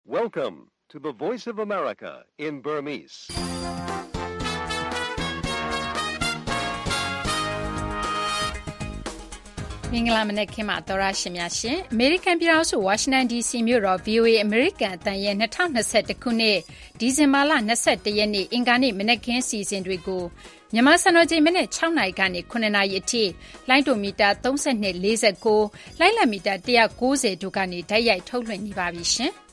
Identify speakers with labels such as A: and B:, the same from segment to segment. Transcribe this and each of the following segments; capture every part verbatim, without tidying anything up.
A: Welcome to the Voice of America in Burmese.
B: ။မင်္ဂလာမနက်ခင်းပါသောရရှင်များရှင်။ American ပြည်ထောင်စု Washington ဒီ စီ မြို့တော် ဗွီအိုအေ American အသံရဲ့၂၀၂၁ခုနှစ်ဒီဇင်ဘာလ၂၁ရက်နေ့အင်္ဂါနေ့မနက်ခင်းစီစဉ်တွေကိုမြန်မာစံတော်ချိန်မနေ့၆နာရီကနေ9နာရီအထိလိုင်းဒိုမီတာသုံး၂ ၄၉လိုင်းလံမီတာ၁၉၀တို့ကနေဓာတ်ရိုက်ထုတ်လွှင့်နေပါပြီရှင်။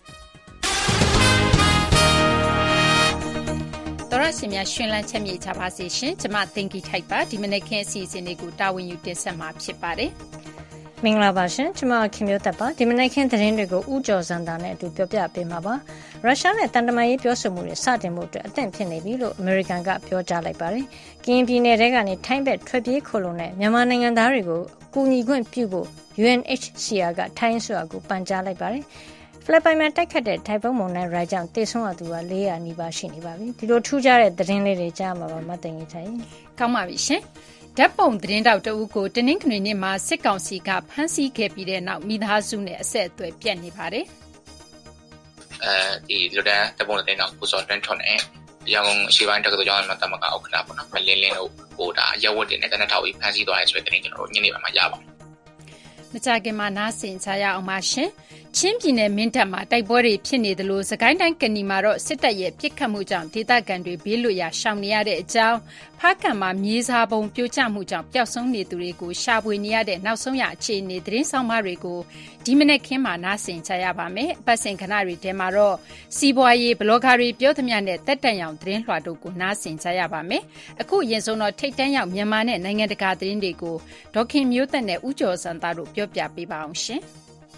B: သောရရှင်များရှင်လန်းချက်မြေချပါစေရှင်။ကျမသင်္ကီထိုက်ပါဒီမနက်ခင်းအစီအစဉ်လေးကိုတာဝန်ယူတင်ဆက်မှာဖြစ်ပါတယ်။
C: မင်္ဂလာပါရှင်ကျမခင်မျိုးသက်ပါဒီမနက်ခင်းသတင်းတွေကိုဥကြော်စံတာနဲ့အတူပြောပြပေးမှာပါရုရှားနဲ့တန်တမာရေးပြောဆိုမှုတွေစတင်မှုအတွက်အသင့်ဖြစ်နေပြီလို့အမေရိကန်ကပြောကြားလိုက်ပါတယ်ကရင်ပြည်နယ်ထဲကနေထိုင်းဘက်ထွက်ပြေးခိုလုံတဲ့မြန်မာနိုင်ငံသားတွေကိုကူညီခွင့်ပြုဖို့ U N H C R ကထိုင်းဆိုအကူပန်ကြားလိုက်ပါတယ်ဖိလစ်ပိုင်မှာတိုက်ခတ်တဲ့ထိုင်ပုံမုန်တိုင်းရိုက်ကြောင့်တေဆုံးရသူက၄၀၀နီးပါးရှိနေပါပြီဒီလိုထူးခြားတဲ့သတင်းလေးတွေကြားမှာပါမသိငင်ချိုင်
B: ကောင်းပါပြီရှင်ဓာတ်ပုံသတင်းတောက်တအုပ်ကိုတနင်္ဂနွေနေ့မှာစစ်ကောင်စီကဖမ်းဆီးခဲ့ပြီးတဲ့နောက်မိသားစုနဲ့အဆက်အသွယ်ပြတ်နေပါတယ်
D: ။အဲဒီလူတန်းဓာတ်ပုံသတင်းတောက်ကိုစောတန်းထွန်းနဲ့ရန်ကုန်ရှေ့ပိုင်းတက္ကသိုလ်ကျောင်းမှာတမကအောက်ခဏပေါ့နော်။မလင်းလင်းတို့ဟိုဒါရက်ဝတ်တင်နဲ့တနက်ထောက်ပြီးဖမ်းဆီးသွားရဲဆိုတဲ့သတင်းကျွန်တော်တို့ညနေပိုင်းမှာရပါတယ်
B: ။မကြခင်မှာနားဆင်ကြရအောင်ပါရှင်။ချင်းပြည်နယ်မင်းတပ်မှာတိုက်ပွဲတွေဖြစ်နေသလိုစကိုင်းတိုင်းကဏီမှာတော့စစ်တပ်ရဲ့ပစ်ခတ်မှုကြောင့်ဒေသခံတွေဘေးလွတ်ရာရှောင်နေရတဲ့အကြောင်းဖားကံမှာမြေစာပုံပြိုကျမှုကြောင့်ပျောက်ဆုံးနေသူတွေကိုရှာဖွေနေရတဲ့နောက်ဆုံးရအခြေအနေသတင်းဆောင်မတွေကိုဒီမနေ့ခင်းမှာနားဆင်ကြရပါမယ်။ပတ်စင်ခဏတွေထဲမှာတော့စီးပွားရေးဘလော့ဂါတွေပြောသမျှနဲ့တက်တန်ရောင်သတင်းလွှာတို့ကိုနားဆင်ကြရပါမယ်။အခုရင်ဆုံးတော့ထိတ်တန့်ရောက်မြန်မာနဲ့နိုင်ငံတကာသတင်းတွေကိုဒေါခင်မျိုးသက်နဲ့ဦးကျော်စံသားတို့ပြောပြပေးပါအောင်ရှင်။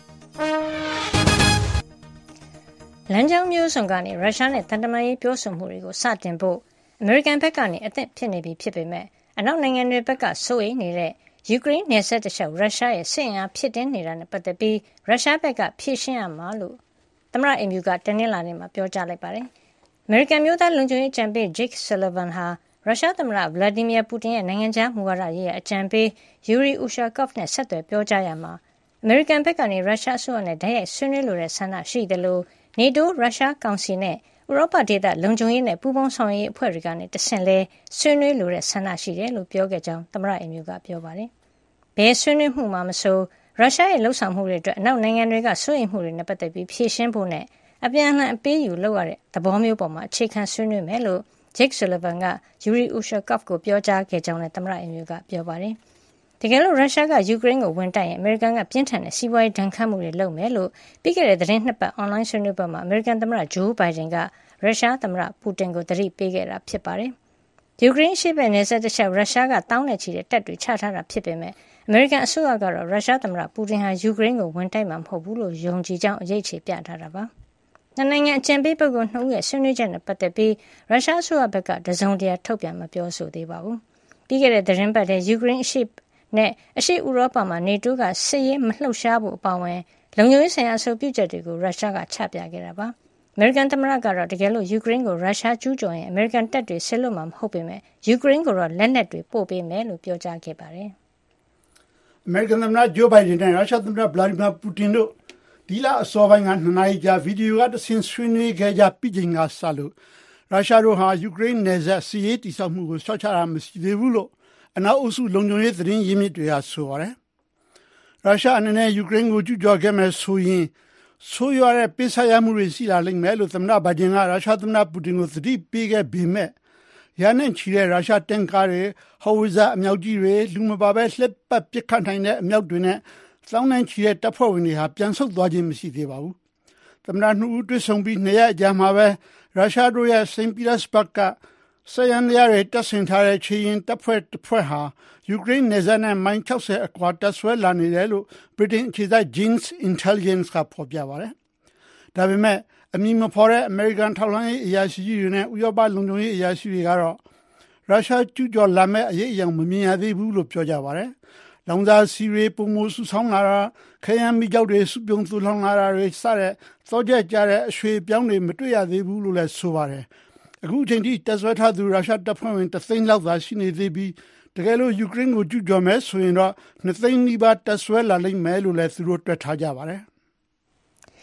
C: လမ်းကြောင်းမျိုးစုံကနေရုရှားနဲ့တန်တမာရေးပြောဆိုမှုတွေကိုစတင်ဖို့အမေရိကန်ဘက်ကနေအသင့်ဖြစ်နေပြီဖြစ်ပေမဲ့အနောက်နိုင်ငံတွေဘက်ကစိုးရိမ်နေတဲ့ယူကရိန်းနယ်စပ်တလျှောက်ရုရှားရဲ့စစ်အင်အားဖြစ်တင်းနေတာနဲ့ပတ်သက်ပြီးရုရှားဘက်ကဖြေရှင်းရမှာလို့သမ္မတအင်မြူကတနင်္လာနေ့မှာပြောကြားလိုက်ပါတယ်။အမေရိကန်မျိုးသားလုံခြုံရေးအကြံပေး Jake Sullivan ဟာရုရှားသမ္မတ Vladimir Putin ရဲ့နိုင်ငံခြားမူဝါဒရေးရာအကြံပေး Yuri Ushakov နဲ့ဆက်သွယ်ပြောကြားရမှာအမေရိကန်ဘက်ကနေရုရှားအစိုးရနဲ့ဓာတ်ရိုက်ဆွေးနွေးလိုတဲ့ဆန္ဒရှိတယ်လို့NATO ရုရှားကောင်စီနဲ့ဥရောပဒေသလုံခြုံရေးနဲ့ပူးပေါင်းဆောင်ရွက်ရေးအဖွဲ့တွေကနေတဆင့်လဲဆွေးနွေးလိုတဲ့ဆန္ဒရှိတယ်လို့ပြောခဲ့ကြောင်းသမ္မတအင်မြူကပြောပါတယ်။ဘယ်ဆွေးနွေးမှုမှမဆိုရုရှားရဲ့လှုပ်ဆောင်မှုတွေအတွက်အနောက်နိုင်ငံတွေကစိုးရိမ်မှုတွေနဲ့ပတ်သက်ပြီးဖြေရှင်းဖို့နဲ့အပြန်အလှန်အပေးယူလုပ်ရတဲ့သဘောမျိုးပေါ်မှာအခြေခံဆွေးနွေးမယ်လို့ Jake Sullivan က Yuri Ushakov ကိုပြောကြားခဲ့ကြောင်းလည်းသမ္မတအင်မြူကပြောပါတယ်။တကယ်လို့ရုရှားကယူကရိန်းကိုဝင်တိုက်ရင်အမေရိကန်ကပြင်းထန်တဲ့စီးပွားရေးဒဏ်ခတ်မှုတွေလုပ်မယ်လို့ပြီးခဲ့တဲ့သတင်းနှစ်ပတ်အွန်လိုင်းဆွေးနွေးပွဲမှာအမေရိကန်သမ္မတဂျိုးဘိုင်ဒန်ကရုရှားသမ္မတပူတင်ကိုသတိပေးခဲ့တာဖြစ်ပါတယ်။ယူကရိန်းရှိတဲ့နယ်စပ်တလျှောက်ရုရှားကတောင်းနဲ့ချီတဲ့တပ်တွေချထားတာဖြစ်ပေမဲ့အမေရိကန်အစိုးရကတော့ရုရှားသမ္မတပူတင်ဟာယူကရိန်းကိုဝင်တိုက်မှာမဟုတ်ဘူးလို့ယုံကြည်ကြောင်းအရေးချေပြထားတာပါ။နှစ်နိုင်ငံအကြံပေးပုဂ္ဂိုလ်နှစ်ဦးရဲ့ဆွေးနွေးချက်နဲ့ပတ်သက်ပြီးရုရှားအစိုးရဘက်ကတစုံတရာထုတ်ပြန်မပြောဆိုသေးပါဘူး။ပြီးခဲ့တဲ့သတင်းပတ်ထဲယူကရိန်းအရှိနဲ့အရှေ့ဥရောပမှာ NATO ကစစ်ရေးမလှုပ်ရှားဖို့အပါအဝင်လုံခြုံရေးဆိုင်ရာအဆိုပြုချက်တွေကိုရုရှားကချပြခဲ့တာပါ။အမေရိကန်သမ္မတကတော့တကယ်လို့ယူကရိန်းကိုရုရှားကျူးကျော်ရင်အမေရိကန်တပ်တွေဆစ်လွတ်မှာမဟုတ်ပေမဲ့ယူကရိန်းကိုတော့လက်နက်တွေပို့ပေးမယ်လို့ပြောကြားခဲ့ပါတယ်
E: ။အမေရိကန်သမ္မတဂျိုးဘိုင်ဒန်နဲ့ရုရှားသမ္မတဗလာဒီမီယာပူတင်တို့ဒီလအစောပိုင်းကနှစ်နာရီကြာဗီဒီယိုကတဆင့်ဆွေးနွေးခဲ့ကြပြီးချိန်ကစလို့ရုရှားတို့ဟာယူကရိန်းနယ်စပ်စစ်ရေးတိစောက်မှုကိုရှော့ချတာမရှိသေးဘူးလို့အနောက်အုပ်စုလုံခြုံရေးသတင်းရင်းမြစ်တွေကဆိုပါတယ်။ရုရှားအနေနဲ့ယူကရိန်းကိုကျူးကျော်ခဲ့မယ်ဆိုရင်ဆိုးရွားတဲ့ပေးဆပ်ရမှုတွေရှိလာလိမ့်မယ်လို့သမ္မတဘိုင်ဒန်ကရုရှားသမ္မတပူတင်ကိုသတိပေးခဲ့ပေမဲ့ရာနဲ့ချီတဲ့ရုရှားတန်ကားတွေဟော်ဝီဇာအမြောက်ကြီးတွေလူမပါဘဲလှက်ပတ်ပစ်ခတ်နိုင်တဲ့အမြောက်တွေနဲ့သောင်းနဲ့ချီတဲ့တပ်ဖွဲ့ဝင်တွေဟာပြန်ဆုတ်သွားခြင်းမရှိသေးပါဘူး။သမ္မတနှစ်ဦးတွေ့ဆုံပြီးနှစ်ရက်အကြာမှာပဲရုရှားတို့ရဲ့စိန့်ပီတာစဘတ်ကဆက်ရန်ရတဲ့တပ်ဆင်ထားတဲ့ချီရင်တပ်ဖွဲ့တစ်ဖွဲ့ဟာယူကရိန်းနယ်စပ်နဲ့မိုင်၆၀အကွာတပ်ဆွဲလာနေတယ်လို့ဗြိတိန်အခြေစိုက် Janes Intelligence ကဖော်ပြပါတယ်။ဒါပေမဲ့အမည်မဖော်တဲ့အမေရိကန်ထောက်လှမ်းရေးအရာရှိတွေနဲ့ဥရောပလုံခြုံရေးအရာရှိတွေကတော့ရုရှားကျူးကျော်လာမဲ့အရေးအယံမမြင်ရသေးဘူးလို့ပြောကြပါတယ်။လောင်စာဆီတွေပုံမဆူဆောင်းလာတာခရမ်းမီကြောက်တွေစုပြုံသူလောင်လာတာတွေစတဲ့သောကြကြတဲ့အရွှေပြောင်းတွေမတွေ့ရသေးဘူးလို့လည်းဆိုပါတယ်။အခုချိန်ထိတပ်ဆွဲထားသူရုရှားတပ်ဖွဲ့ဝင်တသိန်းလောက်သာရှိနေသေးပြီးတကယ်လို့ယူကရိန်းကိုကျူးကျော်မယ်ဆိုရင်တော့နှစ်သိန်းနီးပါးတပ်ဆွဲလာလိမ့်မယ်လို့လည်းသူတို့တွက်ထားကြပါတယ်။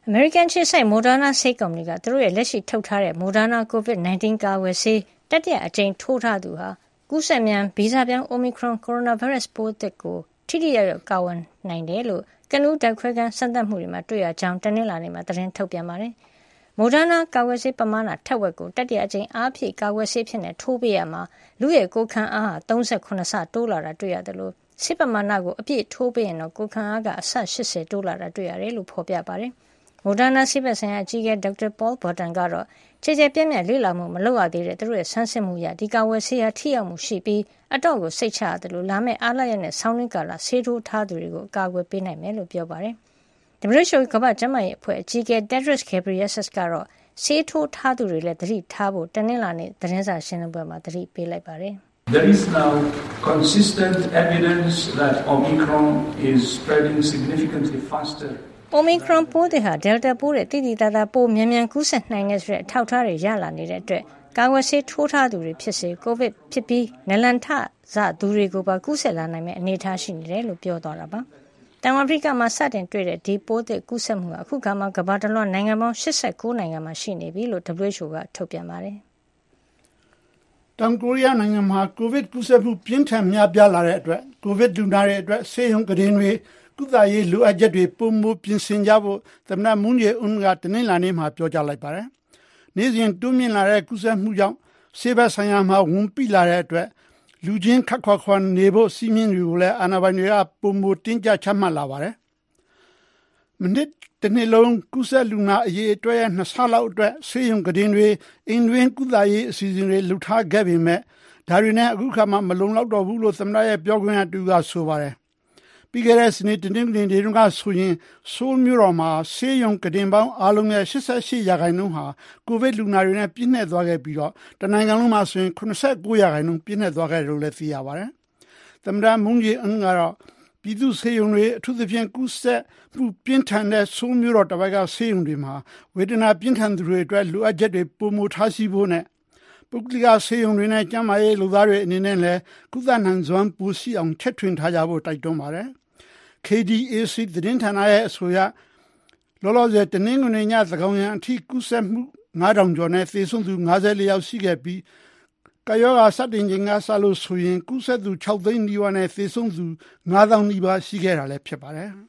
C: အမေရိကန်ခြေစိုက် Moderna ဆေးကုမ္ပဏီကသူတို့ရဲ့လက်ရှိထုတ်ထားတဲ့ Moderna ကိုဗစ် ၁၉ ကာကွယ်ဆေးတတိယအကြိမ်ထိုးထားသူဟာကူးစက်မြန်ဗီဇပြောင်း Omicron ကိုရိုနာဗိုင်းရပ်စ်ပိုးသစ်ကိုထိထိရောက်ရောက်ကာကွယ်နိုင်တယ်လို့ကနဦးဓာတ်ခွဲခန်းစမ်းသပ်မှုတွေမှာတွေ့ရကြောင်းတနင်္လာနေ့မှာသတင်းထုတ်ပြန်ပါတယ်။ Moderna ကာကွယ်ဆေးပမာဏထက်ဝက်ကိုတတိယအကြိမ်အားဖြည့်ကာကွယ်ဆေးဖြစ်နေထိုးပေးရမှာလူရဲ့ကိုယ်ခံအားဟာ၃၇ဆတိုးလာတာတွေ့ရတယ်လို့ဆေးပမာဏကိုအပြည့်ထိုးပေးရင်တော့ကိုယ်ခံအားကအဆ၈၀တိုးလာတာတွေ့ရတယ်လို့ဖော်ပြပါတယ်။ Moderna ဆေးဘက်ဆိုင်ရာအကြီးအကဲ ဒေါက်တာ Paul Burton ကတော့ခြေခြေပြက်ပြက်လေ့လာမှုမလုပ်ရသေးတဲ့သူတို့ရဲ့ဆန်းစစ်မှုအရဒီကာဝယ်ဆေးဟာထိရောက်မှုရှိပြီးအတော့ကိုစိတ်ချရတယ်လို့လာမယ့်အားလပ်ရက်နဲ့ဆောင်းနှင်းကာလဆေးထိုးထားသူတွေကိုအကာအကွယ်ပေးနိုင်မယ်လို့ပြောပါတယ်။ ဒဘလျူ အို ကမ္ဘာ့ကျန်းမာရေးအဖွဲ့အကြီးအကဲ Tedros Ghebreyesus ကတော့ဆေးထိုးထားသူတွေလည်းသတိထားဖို့တနင်္လာနေ့သတင်းစာရှင်းလင်းပွဲမှာသတိပေးလိုက်ပါတယ်။
F: There is now consistent evidence that Omicron is spreading significantly faster.
C: Omicron ပိုးသစ်ဟာ Delta ပိုးတဲ့တိတိတသားပိုးမြန်မြန်ကူးစက်နိုင်တဲ့ဆိုတဲ့အထောက်အထားတွေရလာနေတဲ့အတွက်ကာကွယ်ဆေးထိုးထားသူတွေဖြစ်စေကိုဗစ်ဖြစ်ပြီးနလန်ထစသူတွေကိုပါကူးစက်လာနိုင်မယ့်အနေအထားရှိနေတယ်လို့ပြောသွားတာပါ။တောင်အာဖရိကမှာစတင်တွေ့တဲ့ဒီပိုးသစ်ကူးစက်မှုကအခုခါမှာကမ္ဘာတလွှားနိုင်ငံပေါင်း၈၉နိုင်ငံမှာရှိနေပြီလို့ ဒဘလျူ အို ကထုတ်ပြန်ပါတယ်
E: ။တောင်ကိုရီးယားနိုင်ငံမှာကိုဗစ်ကူးစက်မှုပြင်းထန်များပြားလာတဲ့အတွက်ကိုဗစ်လူနာတွေအတွက်ဆေးရုံကတင်တွေကုသရေးလိုအပ်ချက်တွေပုံမပြင်ဆင်ကြဖို့သမ္မတမွန်းဂျေအွန်းကတနင်္လာနေ့မှာပြောကြားလိုက်ပါတယ်။နေ့စဉ်တိုးမြင့်လာတဲ့ကူးစက်မှုကြောင့်ဆေးဘက်ဆိုင်ရာမှာဝန်ပိလာတဲ့အတွက်လူချင်းခတ်ခွာခွာနေဖို့စီမင်းတွေကိုလည်းအာဏာပိုင်တွေကပုံမတင်းကြပ်ချမှတ်လာပါတယ်။မနစ်တစ်နှစ်လုံးကူးစက်လူနာအရေးအတွက်ရဲ့နှစ်ဆလောက်အတွက်ဆေးရုံကတင်တွေအင်တွင်ကုသရေးအစီအစဉ်တွေလှုပ်ထားခဲ့ပေမဲ့ဒါတွေနဲ့အခုခါမှမလုံလောက်တော့ဘူးလို့သမ္မတရဲ့ပြောခွင့်ရတူကဆိုပါတယ်ပြီးခဲ့တဲ့စနေတနင်္ဂနွေနေ့ကဆိုရင်ဆိုးမြို့တော်မှာဆေးရုံကတင်ပေါင်းအားလုံးရဲ့၈၈ရာခိုင်နှုန်းဟာကိုဗစ်လူနာတွေနဲ့ပြည့်နှက်သွားခဲ့ပြီးတော့တနိုင်ငံလုံးမှာဆိုရင်၈၉ရာခိုင်နှုန်းပြည့်နှက်သွားခဲ့တယ်လို့လည်းသိရပါတယ်။သမ္မတမွန်းဂျေအင်ကတော့ပြည်သူ့ဆေးရုံတွေအထူးသဖြင့်ကူးစက်မှုပြင်းထန်တဲ့ဆိုးမြို့တော်တစ်ပတ်ကဆေးရုံတွေမှာဝေဒနာပြင်းထန်သူတွေအတွက်လိုအပ်ချက်တွေပုံမထားရှိဖို့နဲ့ပုဂ္ဂလိကဆေးရုံတွေနဲ့ကျန်းမာရေးလုပ်သားတွေအနေနဲ့လည်းကုသနိုင်စွမ်းပိုရှိအောင်ထက်ထွင်ထားကြဖို့တိုက်တွန်းပါတယ်။ K D A C သတင်းဌာနရဲ့အဆိုအရလောလောဆယ်တနင်္ဂနွေညသကောင်ရံအထိကူးစက်မှု၅ထောင်ကျော်နဲ့သေဆုံးသူ၅၄ယောက်ရှိခဲ့ပြီးကာယောဂါစတင်ချိန်ကစလို့ဆိုရင်ကူးစက်သူ၆သိန်းနီးပါးနဲ့သေဆုံးသူ၅သောင်းနီးပါးရှိခဲ့တာလည်းဖြစ်ပါတယ်။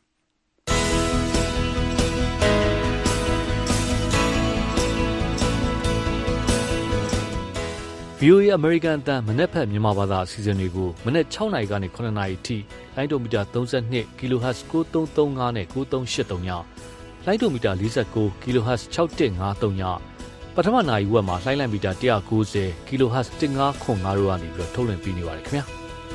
G: ဗီအိုအေ American အသံမနေ့ဖက်မြန်မာဘာသာအစီအစဉ်တွေကိုမနေ့၆နာရီကနေ၇နာရီထိလိုင်းဒိုမီတာ၃၂ kHz ၉၃၃၅နဲ့၉၃၈၃ညလိုင်းဒိုမီတာ၄၉ kHz ၆၁၅၃ညပထမနာရီဝက်မှာလိုင်းလိုင်းမီတာ၁၉၀ kHz ၁၅ခွန်၅တို့ကနေပြီးတော့ထုတ်လွှင့်ပေးနေပါတယ်ခင်ဗျာ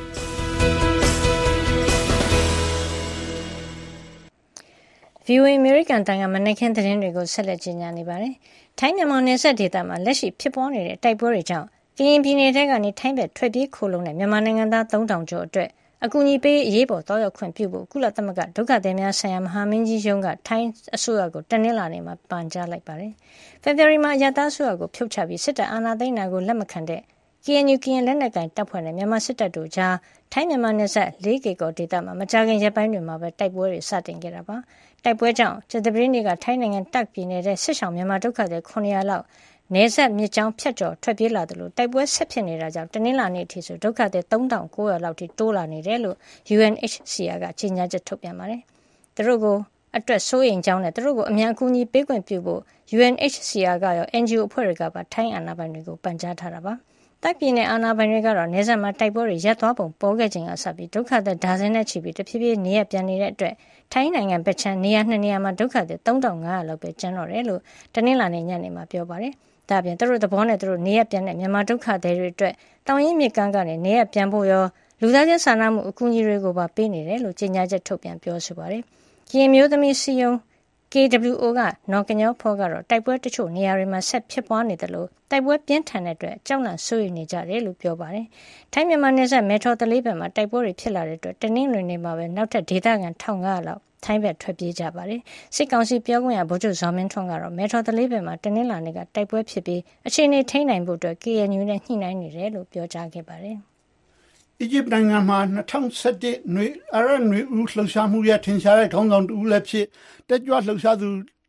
C: ဗီအိုအေ American တန်ကမနေ့ခင်းသတင်းတွေကိုဆက်လက်ကြီးညာနေပါတယ်။ထိုင်းမြန်မာနယ်စပ်ဒေသမှာလက်ရှိဖြစ်ပေါ်နေတဲ့တိုက်ပွဲတွေကြောင့်ကရင်ပြည်နယ်ထဲကနေထိုင်းဘက်ထွက်ပြေးခိုလုံတဲ့မြန်မာနိုင်ငံသား၃ထောင်ကျော်အတွက်အကူအညီပေးအရေးပေါ်တောက်ရောက်ခွင့်ပြုဖို့ကုလသမဂ္ဂဒုက္ခသည်များဆိုင်ရာမဟာမင်းကြီးရုံးကထိုင်းအစိုးရကိုတနင်္လာနေ့မှာပန်ကြားလိုက်ပါတယ်။ ဖေဖော်ဝါရီမှာအရတားအစိုးရကိုဖြုတ်ချပြီးစစ်တပ်အာဏာသိမ်းတာကိုလက်မခံတဲ့ K N U ကရင်လက်နက်ကိုင်တပ်ဖွဲ့နဲ့မြန်မာစစ်တပ်တို့ကြားထိုင်းမြန်မာနယ်စပ်လေးကေကော်ဒေသမှာမကြာခင်ရက်ပိုင်းတွေမှာပဲတိုက်ပွဲတွေစတင်ခဲ့တာပါ။တိုက်ပွဲကြောင့်ကျသပတေးနေ့ကထိုင်းနိုင်ငံတပ်ပြည်နယ်စစ်ဆောင်မြန်မာဒုက္ခသည်ခုနှစ်ရာလောက်နယ်စပ်မြစ်ကြောင်းဖြတ်ကျော်ထွက်ပြေးလာတယ်လို့တိုက်ပွဲဆက်ဖြစ်နေတာကြောင့်တနင်္လာနေ့အထိဆိုဒုက္ခသည်၃ထောင်၉ရာလောက်ထိတိုးလာနေတယ်လို့ U N H C R ကကြေညာချက်ထုတ်ပြန်ပါတယ်။သူတို့ကိုအတွက်စိုးရိမ်ကြောင်းနဲ့သူတို့ကိုအမြန်အကူအညီပေးခွင့်ပြုဖို့ U N H C R ကရော N G O အဖွဲ့တွေကပါထိုင်းအာဏာပိုင်တွေကိုပန်ကြားထားတာပါ။တပ်ပြည်နယ်အာဏာပိုင်တွေကတော့နယ်စပ်မှာတိုက်ပွဲတွေရပ်သွားပုံပေါ်ခဲ့ချိန်ကစပြီးဒုက္ခသည်ဒါဇင်နဲ့ချီပြီးတဖြည်းဖြည်းနေရပြန်နေတဲ့အတွက်ထိုင်းနိုင်ငံဘက်ချမ်းနေရာနှစ်နေရာမှာဒုက္ခသည်၃ထောင်၅ရာလောက်ပဲကျန်တော့တယ်လို့တနင်္လာနေ့ညနေမှာပြောပါတယ်။ဒါ့အပြင်သူတို့သဘောနဲ့သူတို့နေရပြန်တဲ့မြန်မာဒုက္ခသည်တွေအတွက်တောင်ရင်မြစ်ကမ်းကနေနေရပြန်ဖို့ရောလူသားချင်းစာနာမှုအကူအညီတွေကိုပါပေးနေတယ်လို့ကြေညာချက်ထုတ်ပြန်ပြောဆိုပါတယ်။ကရင်မျိုးသမီးစီယုံ K W O ကနော်ကညောဖောကတော့တိုက်ပွဲတချို့နေရာတွေမှာဆက်ဖြစ်ပွားနေတယ်လို့တိုက်ပွဲပြင်းထန်တဲ့အတွက်ကြောက်လန့်စိုးရိမ်နေကြတယ်လို့ပြောပါတယ်။ထိုင်းမြန်မာနယ်စပ်မဲထော်တလေးဘက်မှာတိုက်ပွဲတွေဖြစ်လာတဲ့အတွက်တနင်္ဂနွေနေ့မှာပဲနောက်ထပ်ဒေသခံ၁၅၀၀လောက်ထိုင်းဘက်ထွက်ပြေးကြပါတယ်။စစ်ကောင်စီပြောခွင့်ရဗိုလ်ချုပ်ဇော်မင်းထွန်းကတော့မဲထော်တလေးဘက်မှာတနင်္လာနေ့ကတိုက်ပွဲဖြစ်ပြီးအခြေအနေထိန်းနိုင်ဖို့အတွက် K N U နဲ့ညှိနှိုင်းနေတယ်လို့ပြောကြားခဲ့ပါတယ်
E: ။အီဂျစ်နိုင်ငံမှာ၂၀၁၁နွေအာရနွေဦးလှုပ်ရှားမှုရဲ့ထင်ရှားတဲ့ခေါင်းဆောင်တူဦးလည်းဖြစ်တက်ကြွလှုပ်ရှားသူ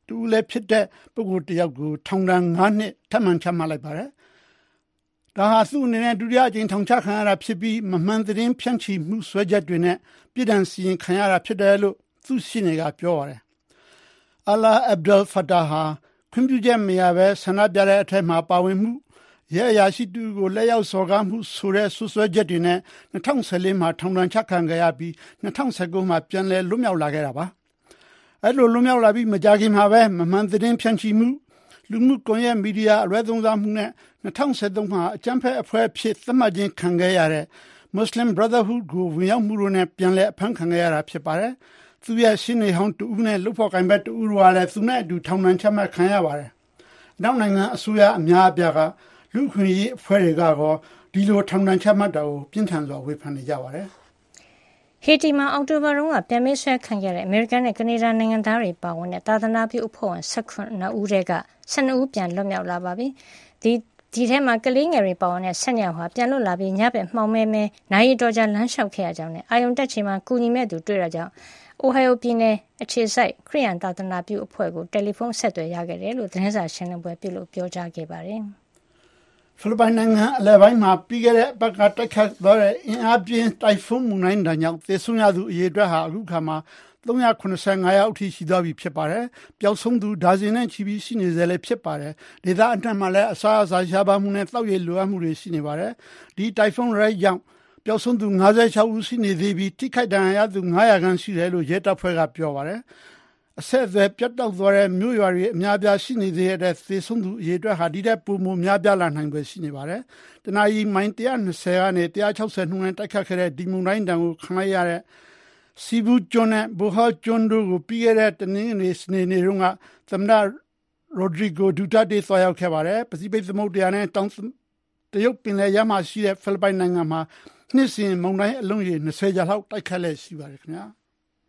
E: တူလည်းဖြစ်တဲ့ပုဂ္ဂိုလ်တယောက်ကိုထောင်ဒဏ်၅နှစ်ထပ်မံချမှတ်လိုက်ပါတယ်။ဒါဟာသူ့အနေနဲ့ဒုတိယအကြိမ်ထောင်ချခံရတာဖြစ်ပြီးမမှန်သတင်းဖြန့်ချီမှုဆွဲချက်တွေနဲ့ပြည်ထောင်စီရင်ခံရတာဖြစ်တယ်လို့သူ့ရှင်းနေကပြောပါတယ်။ Allah Abdel Fattah ဟာခွင့်ပြုချက်မရဘဲဆန္ဒပြတဲ့အထက်မှာပါဝင်မှုရဲအရာရှိတူကိုလက်ရောက်စော်ကားမှုဆိုတဲ့ဆွဆွဲချက်တွေနဲ့၂၀၁၄မှာထောင်ဒဏ်ချခံခဲ့ရပြီး၂၀၁၉မှာပြန်လည်လွတ်မြောက်လာခဲ့တာပါ။အဲ့လိုလွတ်မြောက်လာပြီးမကြာခင်မှာပဲမမှန်သတင်းဖြန့်ချီမှုလူမှုကွန်ရက်မီဒီယာအရွယ်သုံးစားမှုနဲ့၂၀၁၃မှာအကြမ်းဖက်အဖွဲ့ဖြစ်သတ်မှတ်ခြင်းခံခဲ့ရတဲ့ Muslim Brotherhood ကိုဝင်ရောက်မှုတို့နဲ့ပြန်လည်အဖမ်းခံခဲ့ရတာဖြစ်ပါတယ်။သူရဲ့ရှင်းနေဟောင်းတူဦးနဲ့လူဖို့ကိုင်ဘက်တူဦးတို့ကလည်းသူနဲ့အတူထောင်ဒဏ်ချမှတ်ခံရပါတယ်။နောက်နိုင်ငံအစိုးရအများအပြားကလူခွင့်ရေးအဖွဲ့တွေကတော့ဒီလိုထောင်ဒဏ်ချမှတ်တာကိုပြင်းထန်စွာဝေဖန်နေကြပါတယ်
C: ။ဟေတီမှာအောက်တိုဘာတုန်းကပြန်ပေးဆွဲခံခဲ့တဲ့အမေရိကန်နဲ့ကနေဒါနိုင်ငံသားတွေပါဝင်တဲ့သာသနာပြုအဖွဲ့ဝင်၁၇ဦးထဲက၁၂ဦးပြန်လွတ်မြောက်လာပါပြီ။ဒီဒီထဲမှာကလေးငယ်တွေပါဝင်တဲ့၁၂ယောက်ဟာပြန်လွတ်လာပြီးညဘက်မှောင်မဲမဲနိုင်ရီတော်ကြာလမ်းလျှောက်ခဲ့ရကြောင်းနဲ့အာယုံတက်ချိန်မှာကူညီမဲ့သူတွေ့ရကြောင်းအိုဟိုင်ယိုပြည်နယ်အခြေစိုက်ခရစ်ယာန်သာသနာပြုအဖွဲ့ကိုတယ်လီဖုန်းဆက်သွယ်ရခဲ့တယ်လို့သတင်းစာရှင်းလင်းပွဲပြုလုပ်ပြောကြားခဲ့ပါတယ်
E: ။ဖိလစ်ပိုင်နိုင်ငံအလယ်ပိုင်းမှာပြီးခဲ့တဲ့အပတ်ကတိုက်ခတ်သွားတဲ့အင်အားပြင်းတိုင်ဖုန်းမုန်တိုင်းကြောင့်သေဆုံးရသူအရေအတွက်ဟာအခုခါမှာ၃၇၅ယောက်အထိရှိသွားပြီဖြစ်ပါတယ်။ပျောက်ဆုံးသူဒါဇင်နဲ့ချီပြီးရှိနေစေလည်းဖြစ်ပါတယ်။ဒေသအနှံ့မှာလည်းအစားအစာရှားပါမှုနဲ့တောက်ရည်လိုအပ်မှုတွေရှိနေပါတယ်။ဒီတိုင်ဖုန်းရိုက်ကြောင့်ပျောက်ဆုံးသူ၅၆ဦးရှိနေသေးပြီးထိခိုက်ဒဏ်ရာရသူ၅၀၀ခန့်ရှိတယ်လို့ရဲတပ်ဖွဲ့ကပြောပါတယ်။အဆက်အသွယ်ပြတ်တောက်သွားတဲ့မြို့ရွာတွေအများပြားရှိနေသေးတဲ့သေဆုံးသူအရေအတွက်ဟာဒီတဲ့ပုံမှန်များပြားလာနိုင်ပဲရှိနေပါတယ်။တနအီမိုင်၁၂၀ကနေ၁၆၀နှုန်းနဲ့တိုက်ခတ်ခဲ့တဲ့ဒီမုန်တိုင်းတံကိုခံလိုက်ရတဲ့စီဘူးကျွန်းနဲ့ဘူဟာကျွန်းတို့ကိုပြီးခဲ့တဲ့တနင်္ဂနွေစနေနေ့တုန်းကသမ္မတရိုဒရီဂိုဒူတာတေသွားရောက်ခဲ့ပါတယ်။ပစိဖိတ်သမုဒ္ဒရာနဲ့တောင်တရုတ်ပင်လယ်ရမှာရှိတဲ့ဖိလစ်ပိုင်နိုင်ငံမှာနှစ်စဉ်မုန်တိုင်းအလုံးရေ၂၀ကျော်လောက်တိုက်ခတ်လက်ရှိပါတယ်ခင်ဗျာ။